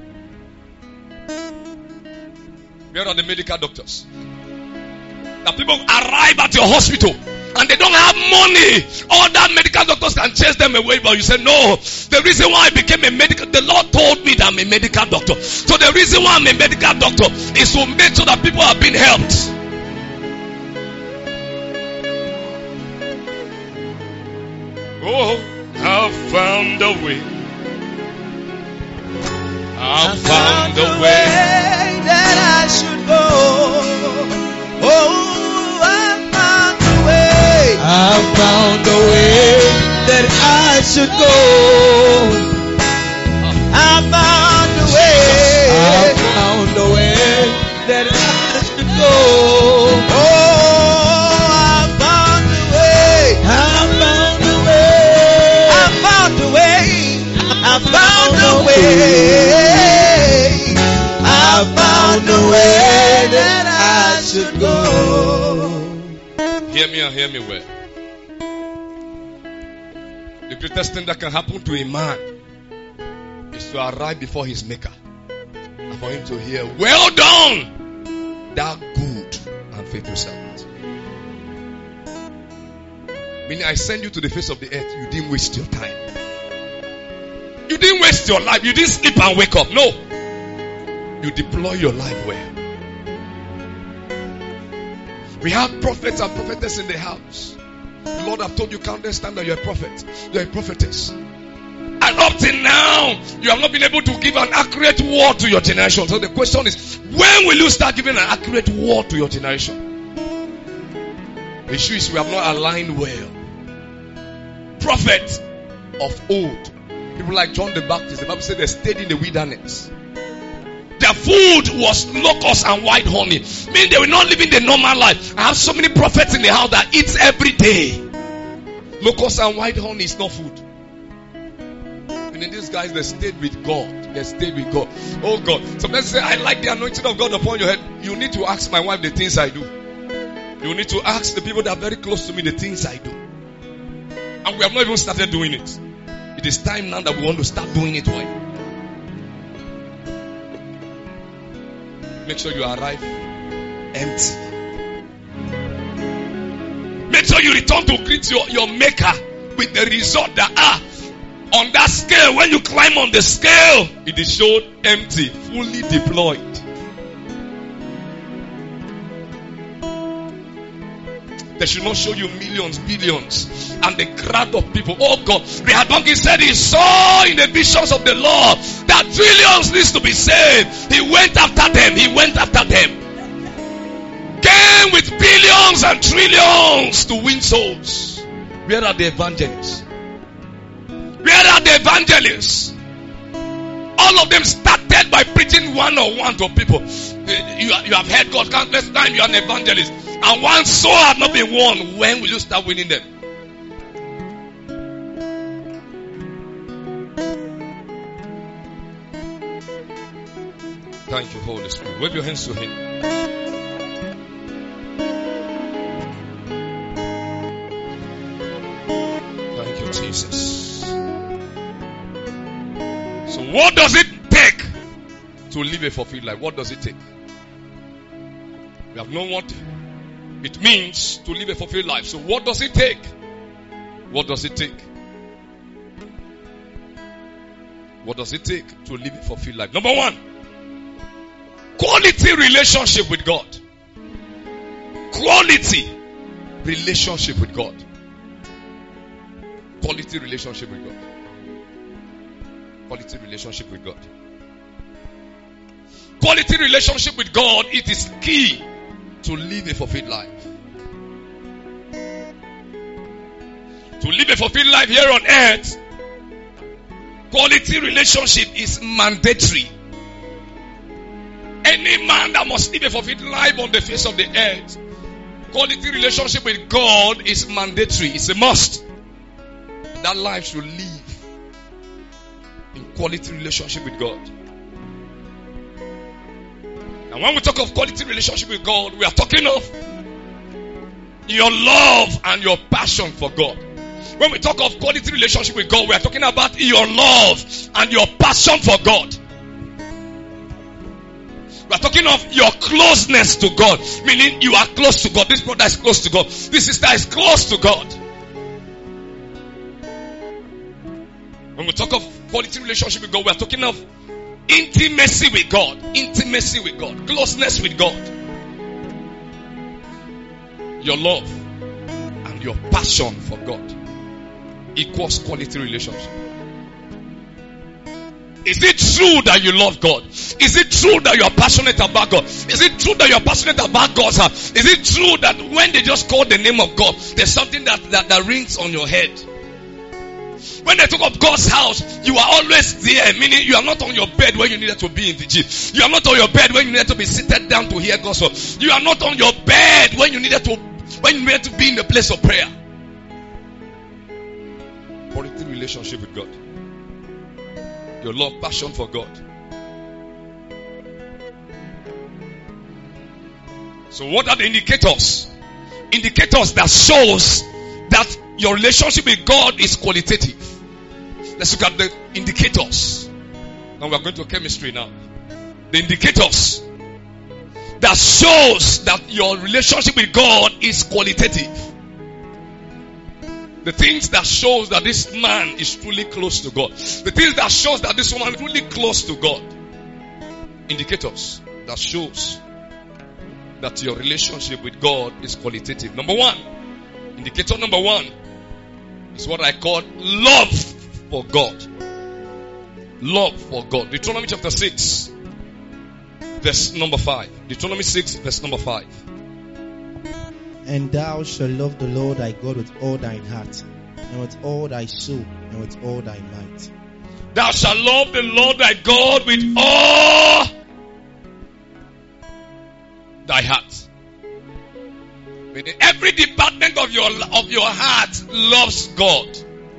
Where are the medical doctors? That people arrive at your hospital and they don't have money. All that medical doctors can chase them away. But you say, no. The reason why I became a medical, the Lord told me that I'm a medical doctor. So the reason why I'm a medical doctor is to make sure that people are being helped. Oh, I found a way. I found a way that I should go. Oh, I found a way. I found a should go. I found a way. I found a way that I should go. Oh, I found a way. I found a way. I found a way. I found a way. I found a way that I should go. Hear me and hear me well. The greatest thing that can happen to a man is to arrive before his maker and for him to hear, well done, thou good and faithful servant. Meaning, I send you to the face of the earth. You didn't waste your time. You didn't waste your life. You didn't sleep and wake up. No. You deploy your life well. We have prophets and prophetess in the house. The Lord have told you countless times that you're a prophet. You're a prophetess. And up till now, you have not been able to give an accurate word to your generation. So the question is, when will you start giving an accurate word to your generation? The issue is we have not aligned well. Prophets of old, people like John the Baptist, the Bible said they stayed in the wilderness. Their food was locusts and white honey. Meaning they were not living the normal life. I have so many prophets in the house that eats every day. Locusts and white honey is not food. Meaning these guys, they stayed with God. They stayed with God. Oh God. Sometimes say, I like the anointing of God upon your head. You need to ask my wife the things I do. You need to ask the people that are very close to me the things I do. And we have not even started doing it. It is time now that we want to start doing it well. Make sure you arrive empty. Make sure you return to greet your maker with the result that on that scale, when you climb on the scale, it is showed empty, fully deployed. They should not show you millions, billions, and the crowd of people. Oh God, Reinhard Bonnke said he saw in the visions of the Lord that trillions needs to be saved. He went after them. He went after them. Came with billions and trillions to win souls. Where are the evangelists? Where are the evangelists? All of them started by preaching one-on-one to people. You have heard God countless times. You are an evangelist. And one soul have not been won. When will you start winning them? Thank you, Holy Spirit. Wave your hands to Him. Thank you, Jesus. So what does it take to live a fulfilled life? What does it take? We have known what it means to live a fulfilled life. So what does it take? What does it take? What does it take to live a fulfilled life? Number one, quality relationship with God. Quality relationship with God. Quality relationship with God. Quality relationship with God. Quality relationship with God, it is key to live a fulfilled life. To live a fulfilled life here on earth, quality relationship is mandatory. Any man that must live a fulfilled life on the face of the earth, quality relationship with God is mandatory. It's a must. That life should live in quality relationship with God. And when we talk of quality relationship with God, we are talking of your love and your passion for God. When we talk of quality relationship with God, we are talking about your love and your passion for God. We are talking of your closeness to God. Meaning you are close to God. This brother is close to God. This sister is close to God. When we talk of quality relationship with God, we are talking of intimacy with God. Intimacy with God. Closeness with God. Your love and your passion for God equals quality relationship. Is it true that you love God? Is it true that you are passionate about God? Is it true that you are passionate about God's heart? Is it true that when they just call the name of God, there's something that rings on your head? When they talk of God's house, you are always there. Meaning you are not on your bed when you needed to be in the gym. You are not on your bed when you needed to be seated down to hear gospel. You are not on your bed when you needed to be in the place of prayer. Quality relationship with God. Your love, passion for God. So what are the indicators? Indicators that shows that your relationship with God is qualitative. Let's look at the indicators. Now we are going to chemistry now. The indicators that shows that your relationship with God is qualitative. The things that shows that this man is truly close to God. The things that shows that this woman is truly close to God. Indicators that shows that your relationship with God is qualitative. Number one, indicator number one is what I call love for God. Love for God. Deuteronomy chapter 6, verse number 5. Deuteronomy 6, verse number 5. And thou shalt love the Lord thy God with all thine heart, and with all thy soul, and with all thy might. Thou shalt love the Lord thy God with all thy heart. Meaning every department of your heart loves God.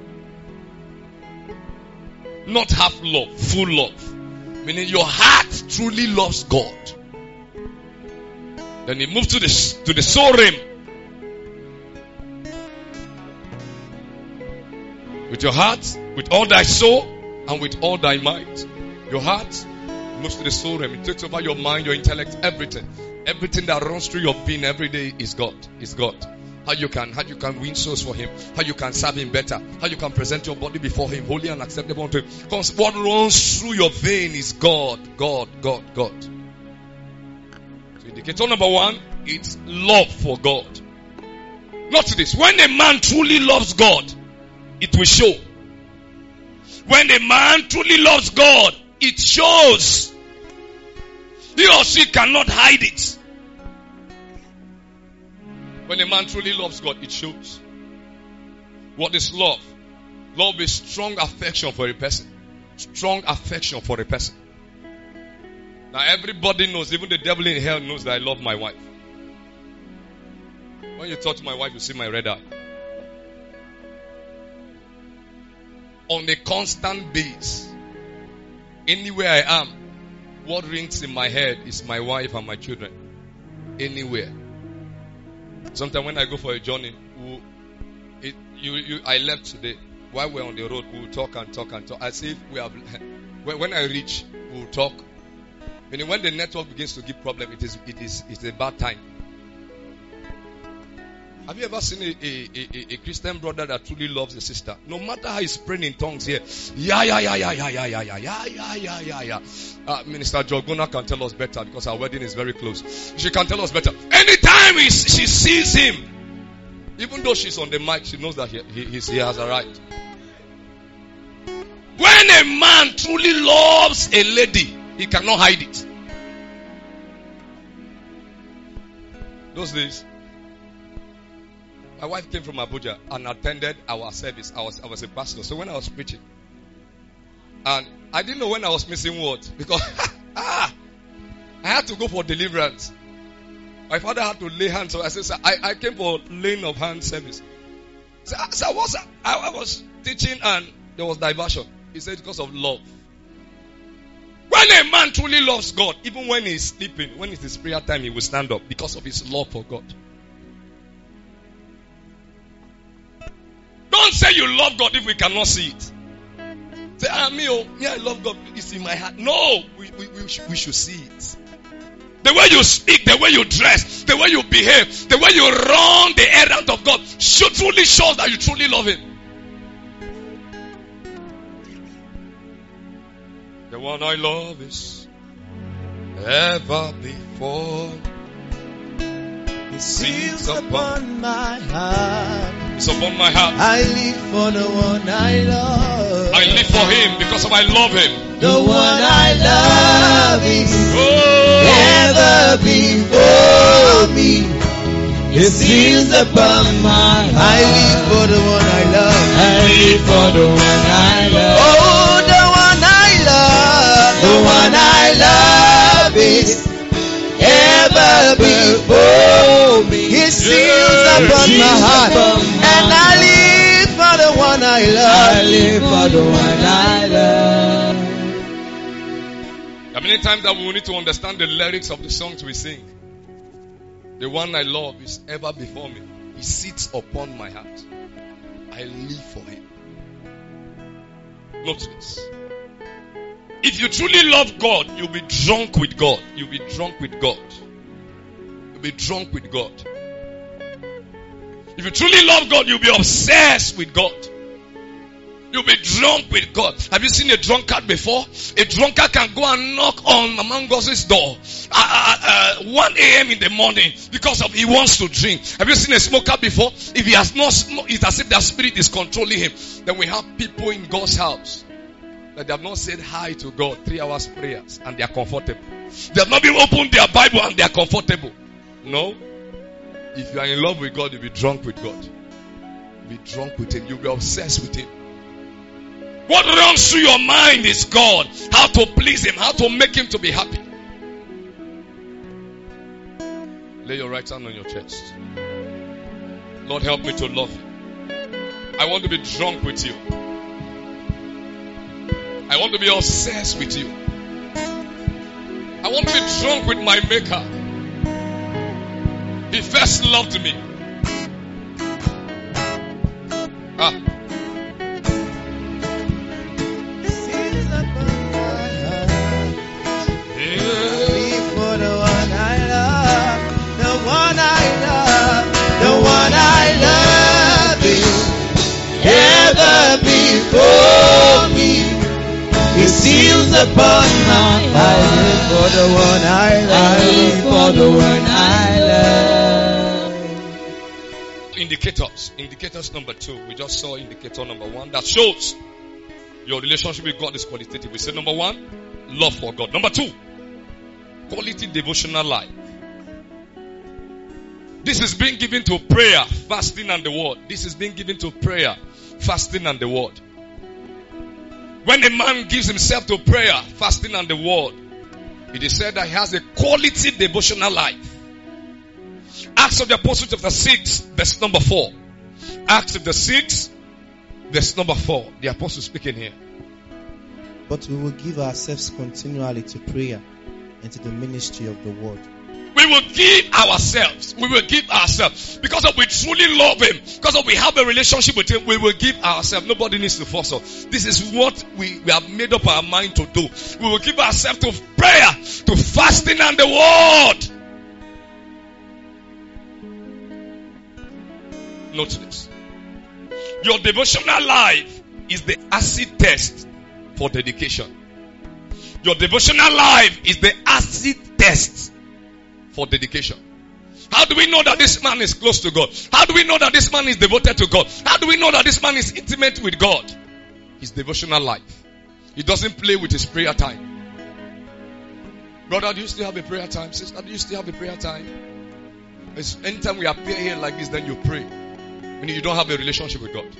Not half love, full love. Meaning your heart truly loves God. Then he moves to the soul realm. With your heart, with all thy soul, and with all thy might. Your heart moves to the soul realm. It takes over your mind, your intellect, everything. Everything that runs through your being every day is God. Is God. How you can win souls for Him. How you can serve Him better. How you can present your body before Him, holy and acceptable unto Him. Because what runs through your vein is God. God, God, God. So indicator number one, it's love for God. Notice this. When a man truly loves God, it will show. When a man truly loves God, it shows. He or she cannot hide it. When a man truly loves God, it shows. What is love? Love is strong affection for a person. Strong affection for a person. Now everybody knows, even the devil in hell knows that I love my wife. When you talk to my wife, you see my red eye. On a constant base, anywhere I am, what rings in my head is my wife and my children. Anywhere. Sometimes when I go for a journey, I left today. While we're on the road, we'll talk and talk and talk. As if we have. When I reach, we'll talk. And when the network begins to give problem, it's a bad time. Have you ever seen a Christian brother that truly loves a sister? No matter how he's praying in tongues here, Minister Joguna can tell us better because our wedding is very close. She can tell us better. Anytime she sees him, even though she's on the mic, she knows that he has arrived. When a man truly loves a lady, he cannot hide it. Those days, my wife came from Abuja and attended our service. I was a pastor. So when I was preaching, and I didn't know when I was missing words because I had to go for deliverance. My father had to lay hands. So I said, I came for laying of hands service. So I was teaching and there was diversion. He said because of love. When a man truly loves God, even when he's sleeping, when it's his prayer time, he will stand up because of his love for God. Don't say you love God if we cannot see it. Say, I love God. It's in my heart. No, we should see it. The way you speak, the way you dress, the way you behave, the way you run the errand of God should truly show that you truly love Him. The one I love is ever before. It seals upon my heart. It's upon my heart. I live for the one I love. I live for Him because I love Him. The one I love is ever before me. It seals upon my heart. I live for the one I love. I live for the one I love. Oh, the one I love. The one I love is ever before me. His seals upon my heart. And I live for the one I love. I live for the one I love. There are many times that we will need to understand the lyrics of the songs we sing. The one I love is ever before me. He sits upon my heart. I live for him. Note this. If you truly love God, you'll be drunk with God. You'll be drunk with God. You'll be drunk with God. If you truly love God, you'll be obsessed with God. You'll be drunk with God. Have you seen a drunkard before? A drunkard can go and knock on Mama Ngozi's door 1 a.m. in the morning because of he wants to drink. Have you seen a smoker before? If he has not smoked, it's as if the spirit is controlling him. Then we have people in God's house that they have not said hi to God, 3 hours prayers, and they are comfortable. They have not even opened their Bible and they are comfortable. No. If you are in love with God, you'll be drunk with God. You'll be drunk with him. You'll be obsessed with him. What runs through your mind is God. How to please him. How to make him to be happy. Lay your right hand on your chest. Lord, help me to love you. I want to be drunk with you. I want to be obsessed with you. I want to be drunk with my Maker. He first loved me. For me, He seals upon my heart. I live for the one I love. I live for the one I love. Indicators number 2. We just saw indicator number 1 that shows your relationship with God is qualitative. We said number 1, love for God. Number 2, quality devotional life. This is being given to prayer, fasting, and the word. This is being given to prayer, fasting, and the word. When a man gives himself to prayer, fasting, and the word, it is said that he has a quality devotional life. Acts of the Apostles chapter 6, verse number 4. Acts of the 6, verse number 4. The apostle speaking here. But we will give ourselves continually to prayer and to the ministry of the word. We will give ourselves. We will give ourselves. Because we truly love him. Because we have a relationship with him. We will give ourselves. Nobody needs to force us. This is what we have made up our mind to do. We will give ourselves to prayer, to fasting and the word. Note this. Your devotional life is the acid test for dedication. Your devotional life is the acid test for dedication. How do we know that this man is close to God? How do we know that this man is devoted to God? How do we know that this man is intimate with God? His devotional life. He doesn't play with his prayer time. Brother, do you still have a prayer time? Sister, do you still have a prayer time? It's anytime we appear here like this, then you pray. When you don't have a relationship with God.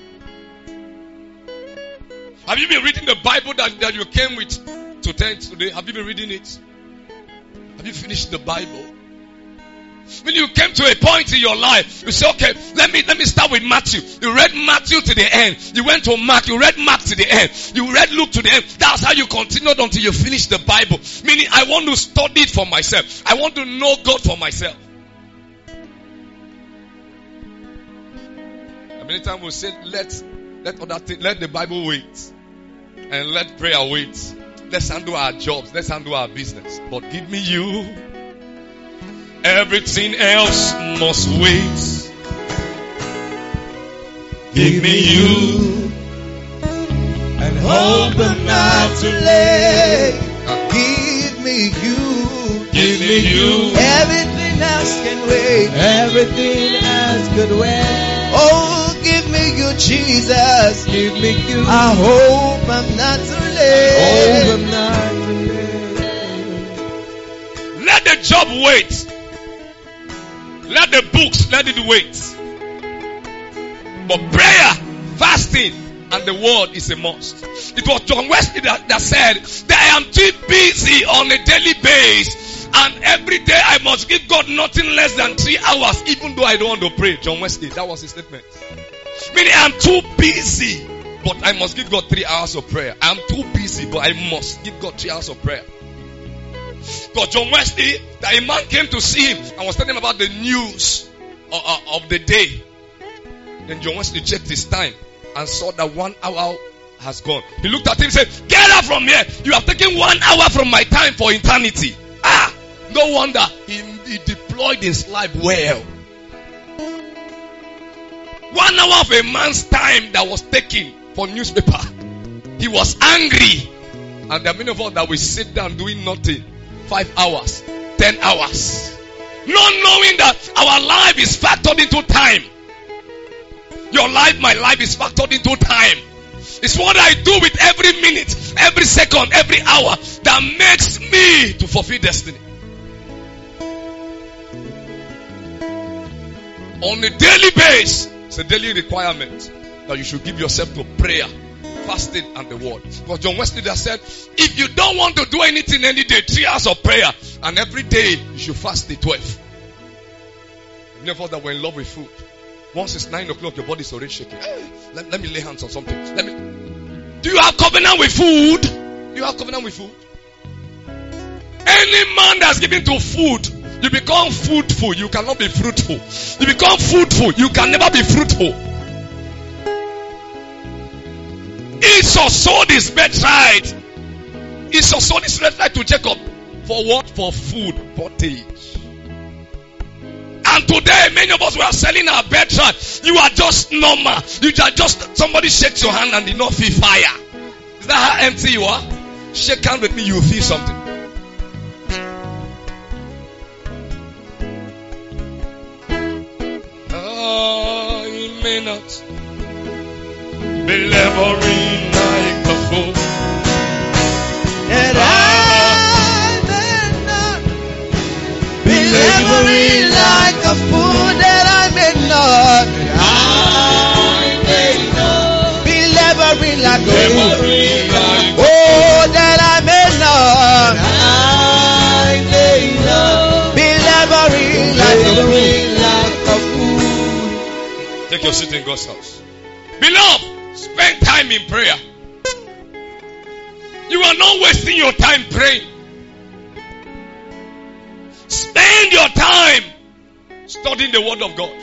Have you been reading the Bible that you came with to tent today? Have you been reading it? Have you finished the Bible? When you came to a point in your life, you say, okay, let me start with Matthew. You read Matthew to the end. You went to Mark. You read Mark to the end. You read Luke to the end. That's how you continued until you finished the Bible. Meaning, I want to study it for myself. I want to know God for myself. Many times we say, let the Bible wait. And let prayer wait. Let's handle our jobs. Let's handle our business. But give me you. Everything else must wait. Give me you. And hope I'm not too late. Give me you. Give me you. Everything else can wait. Everything else could wait. Oh, give me you, Jesus. Give me you. I hope I'm not too late. I hope I'm not too late. Let the job wait. Let the books, let it wait. But prayer, fasting, and the word is a must. It was John Wesley that said that I am too busy on a daily basis, and every day I must give God nothing less than 3 hours, even though I don't want to pray. John Wesley, that was his statement. Meaning I'm too busy, but I must give God 3 hours of prayer. I'm too busy, but I must give God 3 hours of prayer. Because John Wesley, that a man came to see him and was telling him about the news of the day. Then John Wesley checked his time and saw that 1 hour has gone. He looked at him and said, "Get out from here. You have taken 1 hour from my time for eternity." No wonder he deployed his life well. 1 hour of a man's time that was taken for newspaper. He was angry. And there are many of us that will sit down doing nothing. 5 hours, 10 hours. Not knowing that our life is factored into time. Your life, my life is factored into time. It's what I do with every minute, every second, every hour that makes me to fulfill destiny. On a daily basis, it's a daily requirement that you should give yourself to prayer, fasting, and the word. Because John Wesley said, if you don't want to do anything any day, 3 hours of prayer, and every day you should fast the 12. Many of us that were in love with food. Once it's 9 o'clock, your body is already shaking. Let me lay hands on something. Do you have covenant with food? Do you have covenant with food? Any man that's given to food, you become foodful, you cannot be fruitful. You become fruitful, you can never be fruitful. Esau sold his birthright. Esau sold his birthright to Jacob. For what? For food, pottage. And today, many of us were selling our birthright. You are just normal. You are just, somebody shakes your hand and did not feel fire. Is that how empty you are? Shake hand with me, you will feel something. You may not be laboring like a fool. And I may not be laboring like a fool, that I may not. I may not be laboring like a fool. Oh, that I may not. I may not be laboring like a fool. Take your seat in God's house. Beloved, spend time in prayer. You are not wasting your time praying. Spend your time studying the word of God.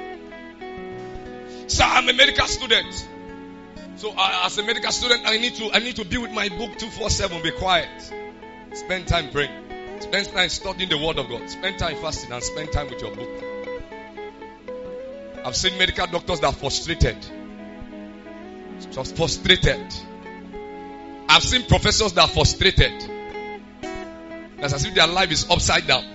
So I'm a medical student. So as a medical student, I need to be with my book 247. Be quiet. Spend time praying. Spend time studying the word of God. Spend time fasting and spend time with your book. I've seen medical doctors that are frustrated. Just frustrated. I've seen professors that are frustrated. That's as if their life is upside down.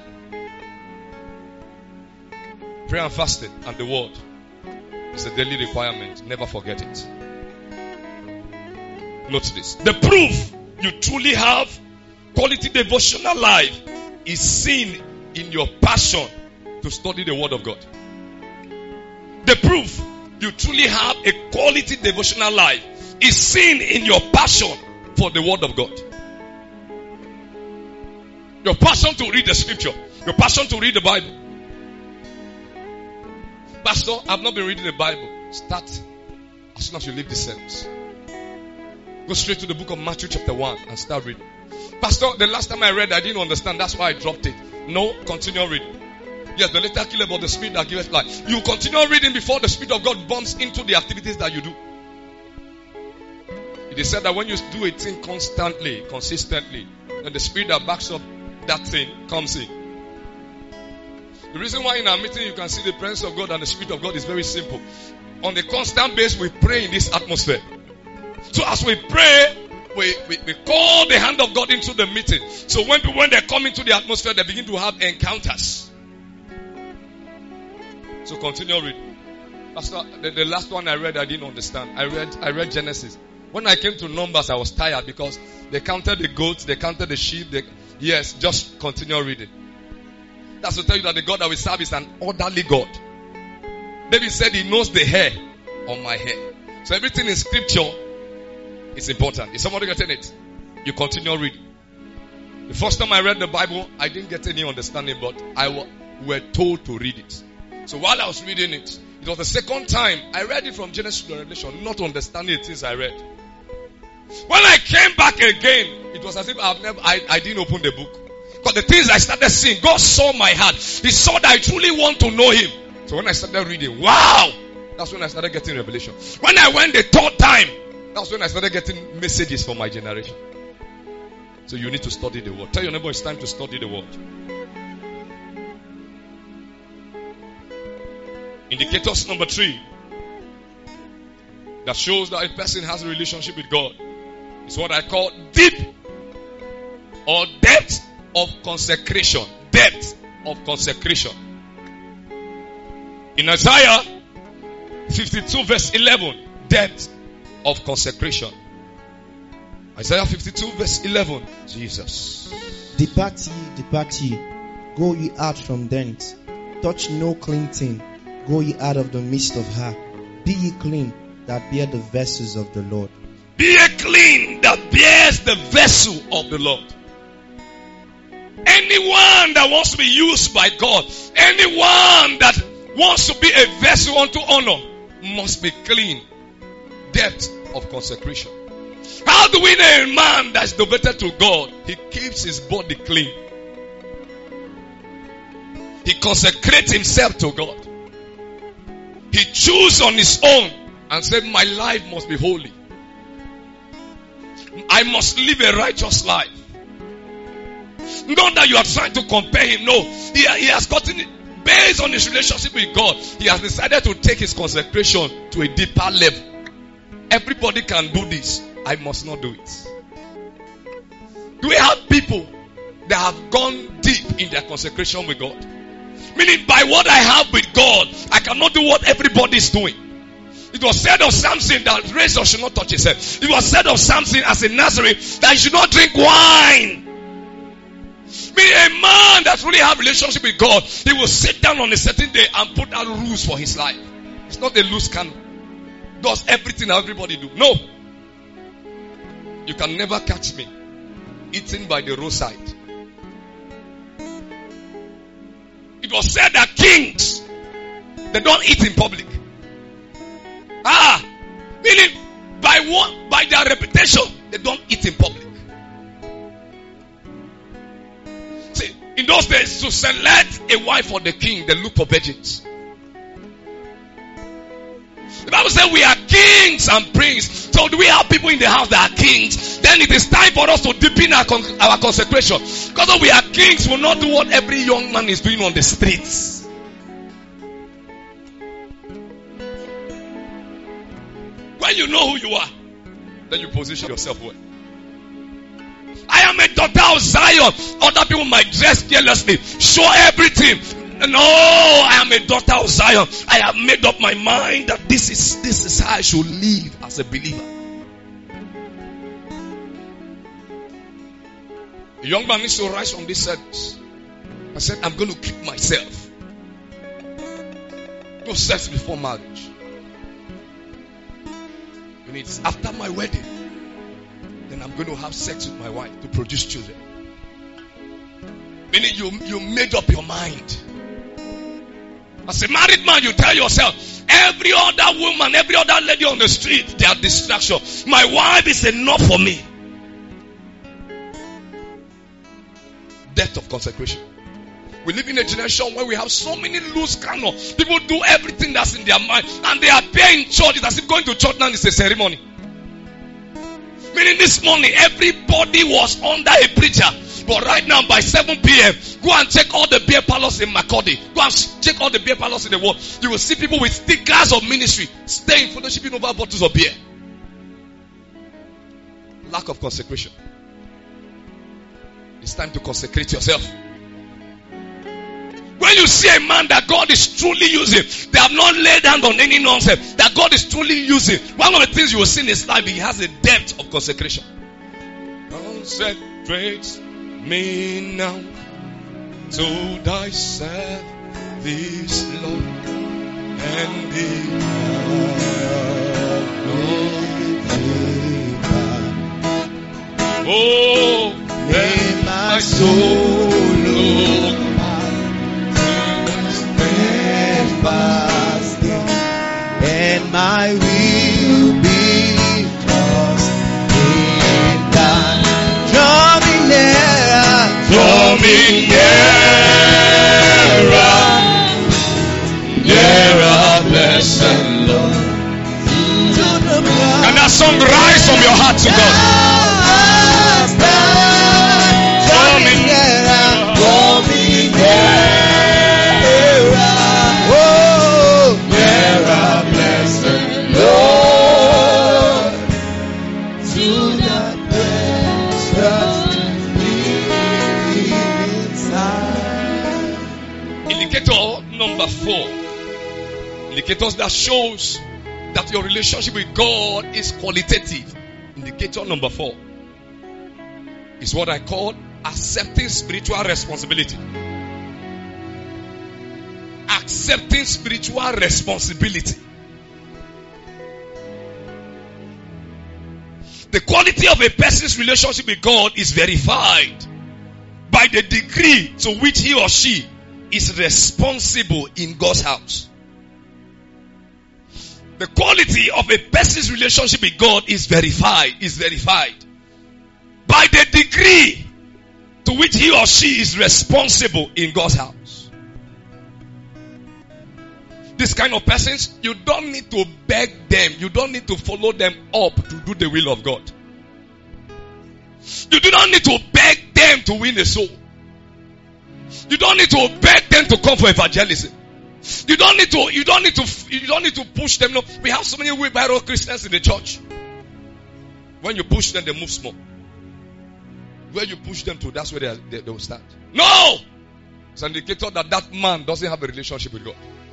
Prayer and fasting and the word is a daily requirement. Never forget it. Note this. The proof you truly have quality devotional life is seen in your passion to study the word of God. The proof you truly have a quality devotional life is seen in your passion for the word of God. Your passion to read the scripture. Your passion to read the Bible. Pastor, I've not been reading the Bible. Start as soon as you leave the service. Go straight to the book of Matthew chapter 1 and start reading. Pastor, the last time I read, I didn't understand. That's why I dropped it. No, continue reading. Yes, the letter kill about the spirit that giveth life. You continue reading before the Spirit of God bumps into the activities that you do. It is said that when you do a thing constantly, consistently, then the Spirit that backs up that thing comes in. The reason why in our meeting you can see the presence of God and the Spirit of God is very simple. On a constant basis, we pray in this atmosphere. So as we pray, we call the hand of God into the meeting. So when they come into the atmosphere, they begin to have encounters. So continue reading. Pastor, the last one I read, I didn't understand. I read Genesis. When I came to Numbers, I was tired because they counted the goats, they counted the sheep. Yes, just continue reading. That's to tell you that the God that we serve is an orderly God. David said he knows the hair on my head. So everything in scripture is important. Is somebody getting it? You continue reading. The first time I read the Bible, I didn't get any understanding, but were told to read it. So while I was reading it, it was the second time I read it from Genesis to Revelation, not understanding the things I read. When I came back again, it was as if I didn't open the book. Because the things I started seeing, God saw my heart. He saw that I truly want to know Him. So when I started reading, wow! That's when I started getting revelation. When I went the third time, that's when I started getting messages for my generation. So you need to study the word. Tell your neighbor it's time to study the word. Indicators number 3 that shows that a person has a relationship with God is what I call deep or depth of consecration. Depth of consecration. In Isaiah 52 verse 11, depth of consecration. Isaiah 52 verse 11, Jesus. Depart ye, go ye out from thence. Touch no clean thing, go ye out of the midst of her. Be ye clean, that bear the vessels of the Lord. Be ye clean, that bears the vessel of the Lord. Anyone that wants to be used by God, anyone that wants to be a vessel unto honor, must be clean. Depth of consecration. How do we know a man that's devoted to God? He keeps his body clean. He consecrates himself to God. He chooses on his own and said, my life must be holy. I must live a righteous life. Not that you are trying to compare him. No. He has gotten it based on his relationship with God. He has decided to take his consecration to a deeper level. Everybody can do this. I must not do it. Do we have people that have gone deep in their consecration with God? Meaning by what I have with God, I cannot do what everybody is doing. It was said of Samson that razor should not touch his head. It was said of Samson as a Nazarene that he should not drink wine. Meaning a man that really have relationship with God, he will sit down on a certain day and put out rules for his life. It's not a loose cannon. Does everything everybody do. No. You can never catch me eating by the roadside. It was said that kings, they don't eat in public. Meaning by their reputation, they don't eat in public. See, in those days, to select a wife for the king, they look for virgins. The Bible says we are kings and princes. So do we have people in the house that are kings? Then it is time for us to deepen our consecration. Because if we are kings, we will not do what every young man is doing on the streets. When you know who you are, then you position yourself well. I am a daughter of Zion. Other people might dress carelessly, show everything. No, I am a daughter of Zion. I have made up my mind that this is how I should live as a believer. A young man needs to rise from this service. I said, I'm going to keep myself. No sex before marriage. And it's after my wedding, then I'm going to have sex with my wife to produce children. Meaning you made up your mind. As a married man, you tell yourself, every other woman, every other lady on the street, they are distraction. My wife is enough for me. Depth of consecration. We live in a generation where we have so many loose canons. People do everything that's in their mind, and they appear in church. It's as if going to church now is a ceremony. Meaning this morning, everybody was under a preacher. But right now, by 7 p.m., go and check all the beer parlors in Makodi. Go and check all the beer parlors in the world. You will see people with stickers of ministry staying, fellowshipping over bottles of beer. Lack of consecration. It's time to consecrate yourself. When you see a man that God is truly using, they have not laid hand on any nonsense, that God is truly using, one of the things you will see in his life, he has a depth of consecration. Consecrate me now to thyself, this Lord, and be Oh, May my soul look steadfastly, and my will be trust in God. Draw me nearer, draw me nearer, blessed Lord. Can that song rise from your heart to God? Draw me nearer, draw me nearer, oh, nearer, blessed Lord, to that precious inside. Indicator number 4. Indicators that shows that your relationship with God is qualitative. Indicator number 4 is what I call accepting spiritual responsibility. Accepting spiritual responsibility. The quality of a person's relationship with God is verified by the degree to which he or she is responsible in God's house. The quality of a person's relationship with God is verified by the degree to which he or she is responsible in God's house. This kind of persons, you don't need to beg them. You don't need to follow them up to do the will of God. You do not need to beg them to win a soul. You don't need to beg them to come for evangelism. You don't need to push them. No, we have so many wheelbarrow Christians in the church. When you push them, they move small. Where you push them to, that's where they will start. No! It's an indicator that man doesn't have a relationship with God.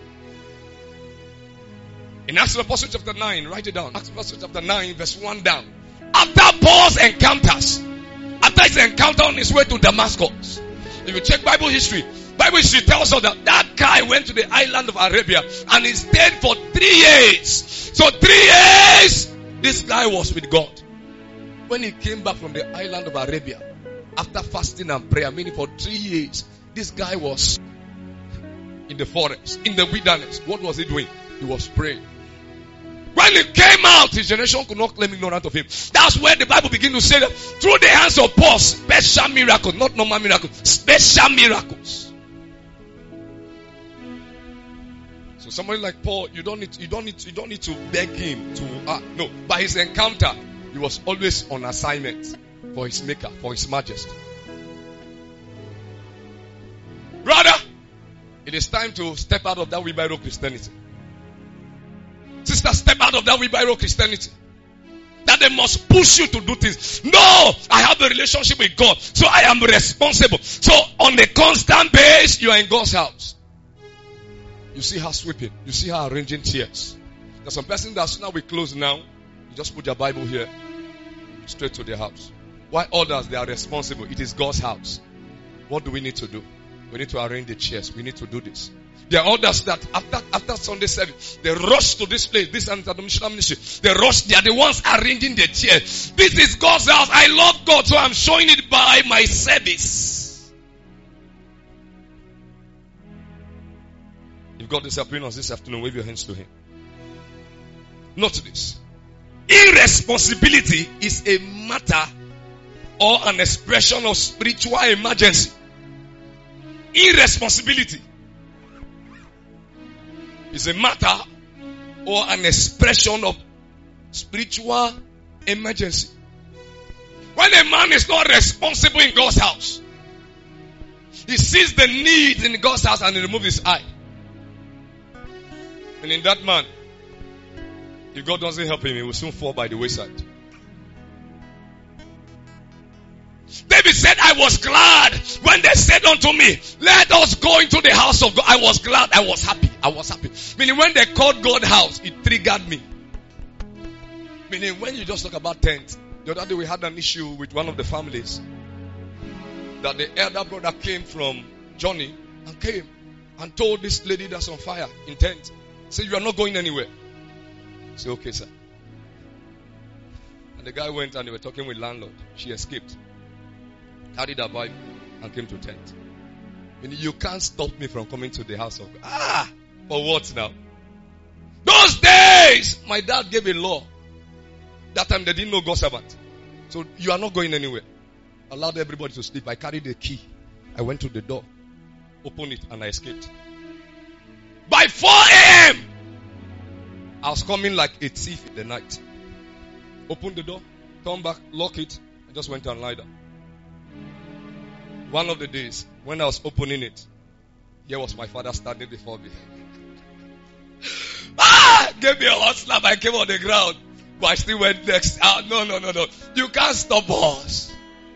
In Acts of the Apostles chapter 9, write it down. Acts of the Apostles chapter 9, verse 1 down. After Paul's encounters, after his encounter on his way to Damascus, if you check Bible history tells us that guy went to the island of Arabia and he stayed for 3 years. So 3 years, this guy was with God. When he came back from the island of Arabia, after fasting and prayer, meaning for 3 years, this guy was in the forest, in the wilderness. What was he doing? He was praying. When he came out, his generation could not claim ignorance of him. That's where the Bible begins to say that through the hands of Paul, special miracles, not normal miracles, special miracles. So somebody like Paul, you don't need to beg him to no. By his encounter, he was always on assignment for his Maker, for his Majesty. Brother, it is time to step out of that wheelbarrow Christianity. Sister, step out of that wheelbarrow Christianity. That they must push you to do things. No, I have a relationship with God, so I am responsible. So on a constant basis, you are in God's house. You see her sweeping. You see her arranging chairs. There's some person that's now we close now. You just put your Bible here, straight to their house. Why others, they are responsible. It is God's house. What do we need to do? We need to arrange the chairs. We need to do this. There are others that after Sunday service, they rush to this place, this international ministry. They rush, they are the ones arranging the chair. This is God's house. I love God, so I'm showing it by my service. If God is helping us this afternoon, wave your hands to Him. Note this. Irresponsibility is a matter or an expression of spiritual emergency. Irresponsibility is a matter or an expression of spiritual emergency. When a man is not responsible in God's house, he sees the need in God's house and he removes his eye. And in that man, if God doesn't help him, he will soon fall by the wayside. David said, I was glad when they said unto me, let us go into the house of God. I was glad. I was happy. Meaning when they called God house, it triggered me. Meaning when you just talk about tent. The other day we had an issue with one of the families. That the elder brother came from Johnny and came and told this lady that's on fire in tent. Say, you are not going anywhere. Say, okay, sir. the guy went and they were talking with landlord. She escaped. Carried her Bible and came to tent. Meaning you can't stop me from coming to the house of God. For what now? Those days, my dad gave a law. That time they didn't know God's servant. So you are not going anywhere. Allowed everybody to sleep. I carried the key. I went to the door, opened it, and I escaped. By 4 a.m., I was coming like a thief in the night. Opened the door, turned back, locked it, and just went and lied down. One of the days, when I was opening it, here was my father standing before me. Gave me a hot slap. I came on the ground. But I still went next. No. You can't stop us.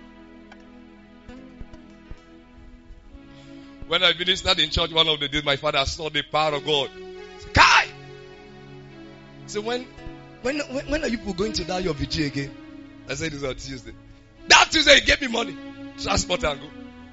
When I ministered in church one of the days, my father saw the power of God. Kai! So when are you people going to die your VG again? I said it's on Tuesday. That Tuesday he gave me money. Transport and go.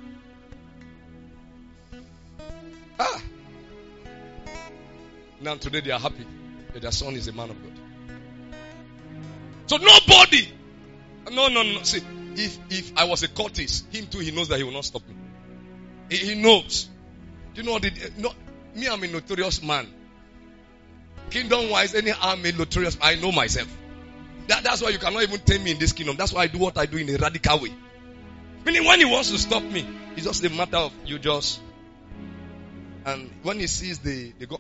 Now today they are happy that their son is a man of God. So nobody. No. See, if I was a cultist, him too, he knows that he will not stop me. He knows. You know, me, I'm a notorious man. Kingdom wise, any army notorious, I know myself. That's why you cannot even tame me in this kingdom. That's why I do what I do in a radical way. Meaning when he wants to stop me, it's just a matter of you just. And when he sees they go,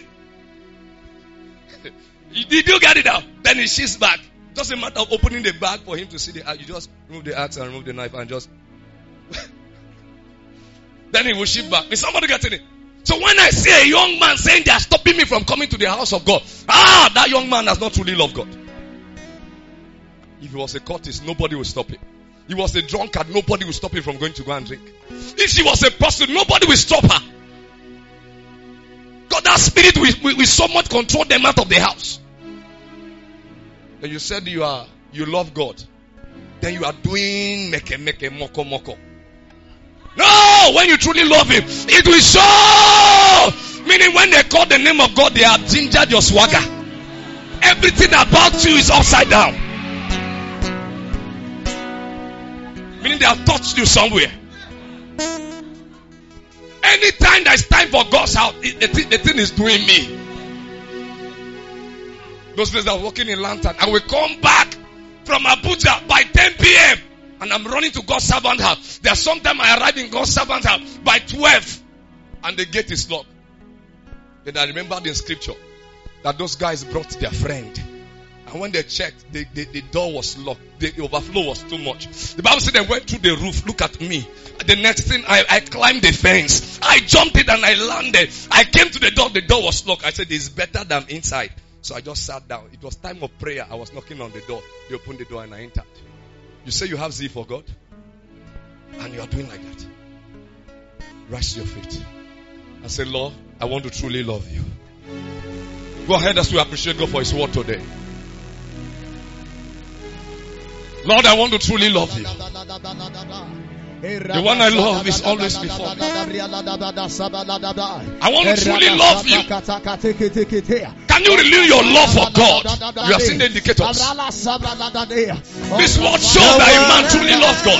did you get it out? Then he shifts back. Just a matter of opening the bag for him to see the axe. You just remove the axe and remove the knife and just. Then he will shift back. Is somebody getting it? So when I see a young man saying they are stopping me from coming to the house of God, that young man does not truly love God. If he was a cultist, nobody will stop him. He was a drunkard, nobody will stop him from going to go and drink. If she was a prostitute, nobody will stop her. God, that spirit will somewhat control them out of the house. And you said you love God. Then you are doing moko moko. No, when you truly love him, it will show. Meaning when they call the name of God, they have gingered your swagger. Everything about you is upside down. Meaning they have touched you somewhere. Anytime there's time for God's house, the thing is doing me. Those days I was working in Lantern. I will come back from Abuja by 10 p.m. And I'm running to God's servant house. There's sometimes I arrive in God's servant house by 12. And the gate is locked. Then I remembered in scripture that those guys brought their friend. And when they checked, the door was locked. The overflow was too much. The Bible said they went through the roof. Look at me. The next thing, I climbed the fence. I jumped it and I landed. I came to the door was locked. I said, it's better than inside. So I just sat down. It was time of prayer. I was knocking on the door. They opened the door and I entered. You say you have zeal for God? And you are doing like that. Rise to your feet. And say, Lord, I want to truly love you. Go ahead as we appreciate God for his word today. Lord, I want to truly love you. The one I love is always before me. I want to truly love you. Can you renew your love for God? You have seen the indicators. This word shows that a man truly loves God.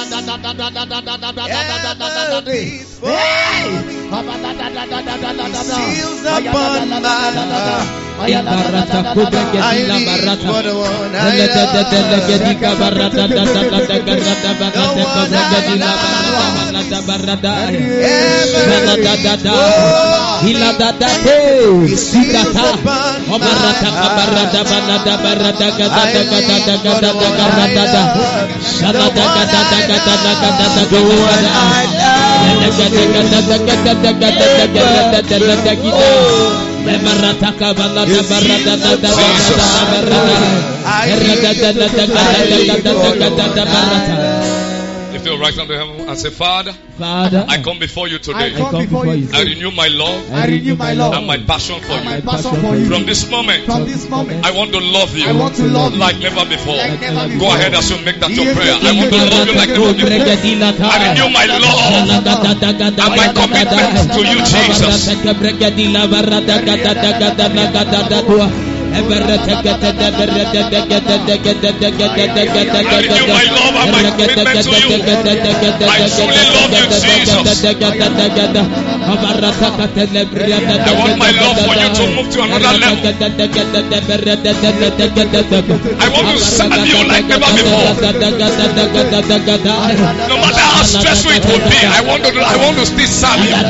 Lift your right hand to heaven and say, Father, I come before you today. I renew my love and my passion for you. From this moment, I want to love you like never before. Go ahead as you make that your prayer. I want to love you like never before. I renew my love and my commitment to you, Jesus. my love and my commitment to you. I truly love you, Jesus. I want my love for you to move to another level. I want to serve you like never before. No matter how stressful it would be, I want to still serve you.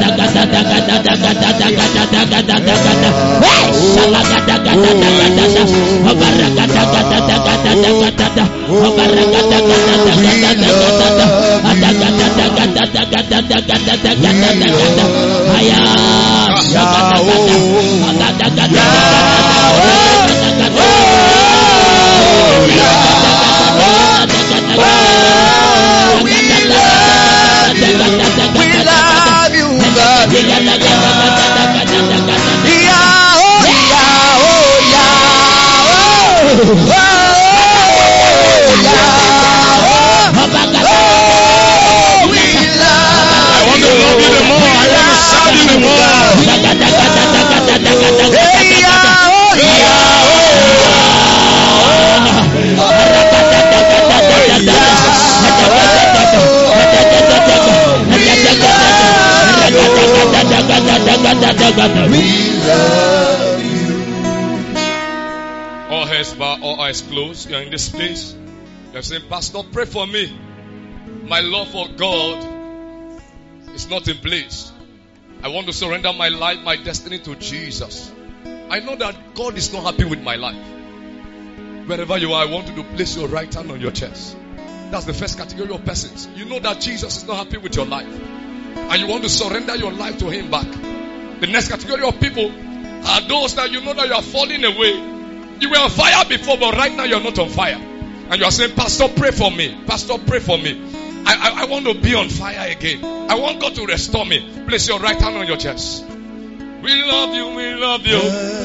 All heads bowed, all eyes closed. You're in this place. You're saying, Pastor, pray for me. My love for God is not in place. I want to surrender my life, my destiny to Jesus. I know that God is not happy with my life. Wherever you are, I want you to place your right hand on your chest. That's the first category of persons. You know that Jesus is not happy with your life, and you want to surrender your life to Him back. The next category of people are those that you know that you are falling away. You were on fire before, but right now you are not on fire. And you are saying, Pastor, pray for me. Pastor, pray for me. I want to be on fire again. I want God to restore me. Place your right hand on your chest. We love you, we love you.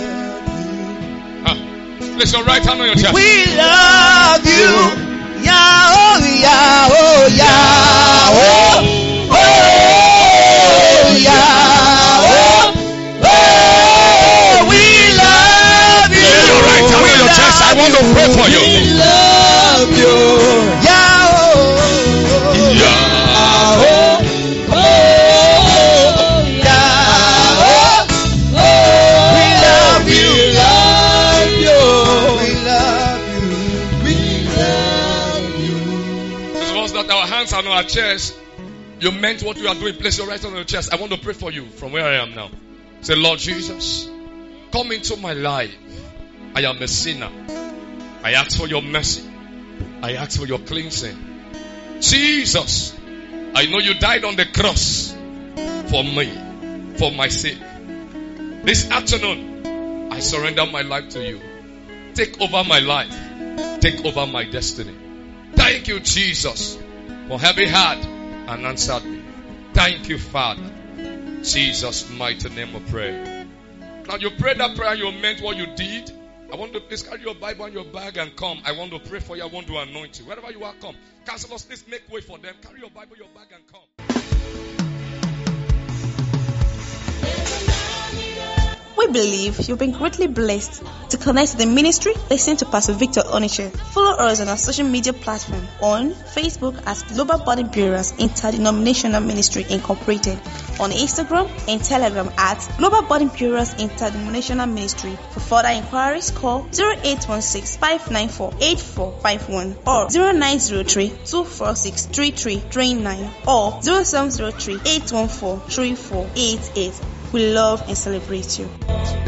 Place your right hand on your chest. We love you. Yah, Yah, Yah, Yah, we love you. Place your right hand on your chest. I want to pray for you. We love you. Yah, on our chest, you meant what you are doing. Place your right hand on your chest. I want to pray for you from where I am now. Say, Lord Jesus, come into my life. I am a sinner. I ask for your mercy. I ask for your cleansing. Jesus, I know you died on the cross for me, for my sake. This afternoon, I surrender my life to you. Take over my life. Take over my destiny. Thank you, Jesus, for having heard and answered me. Thank you, Father. Jesus' mighty name of prayer. Now you prayed that prayer, you meant what you did. I want to please carry your Bible and your bag and come. I want to pray for you. I want to anoint you. Wherever you are, come. Counselors, please make way for them. Carry your Bible, your bag and come. We believe you've been greatly blessed. To connect to the ministry, listen to Pastor Victor Oniche. Follow us on our social media platform on Facebook as Global Body Builders Interdenominational Ministry Incorporated, on Instagram and Telegram at Global Body Builders Interdenominational Ministry. For further inquiries, call 0816-594-8451 or 0903-246-3339 or 0703-814-3488. We love and celebrate you.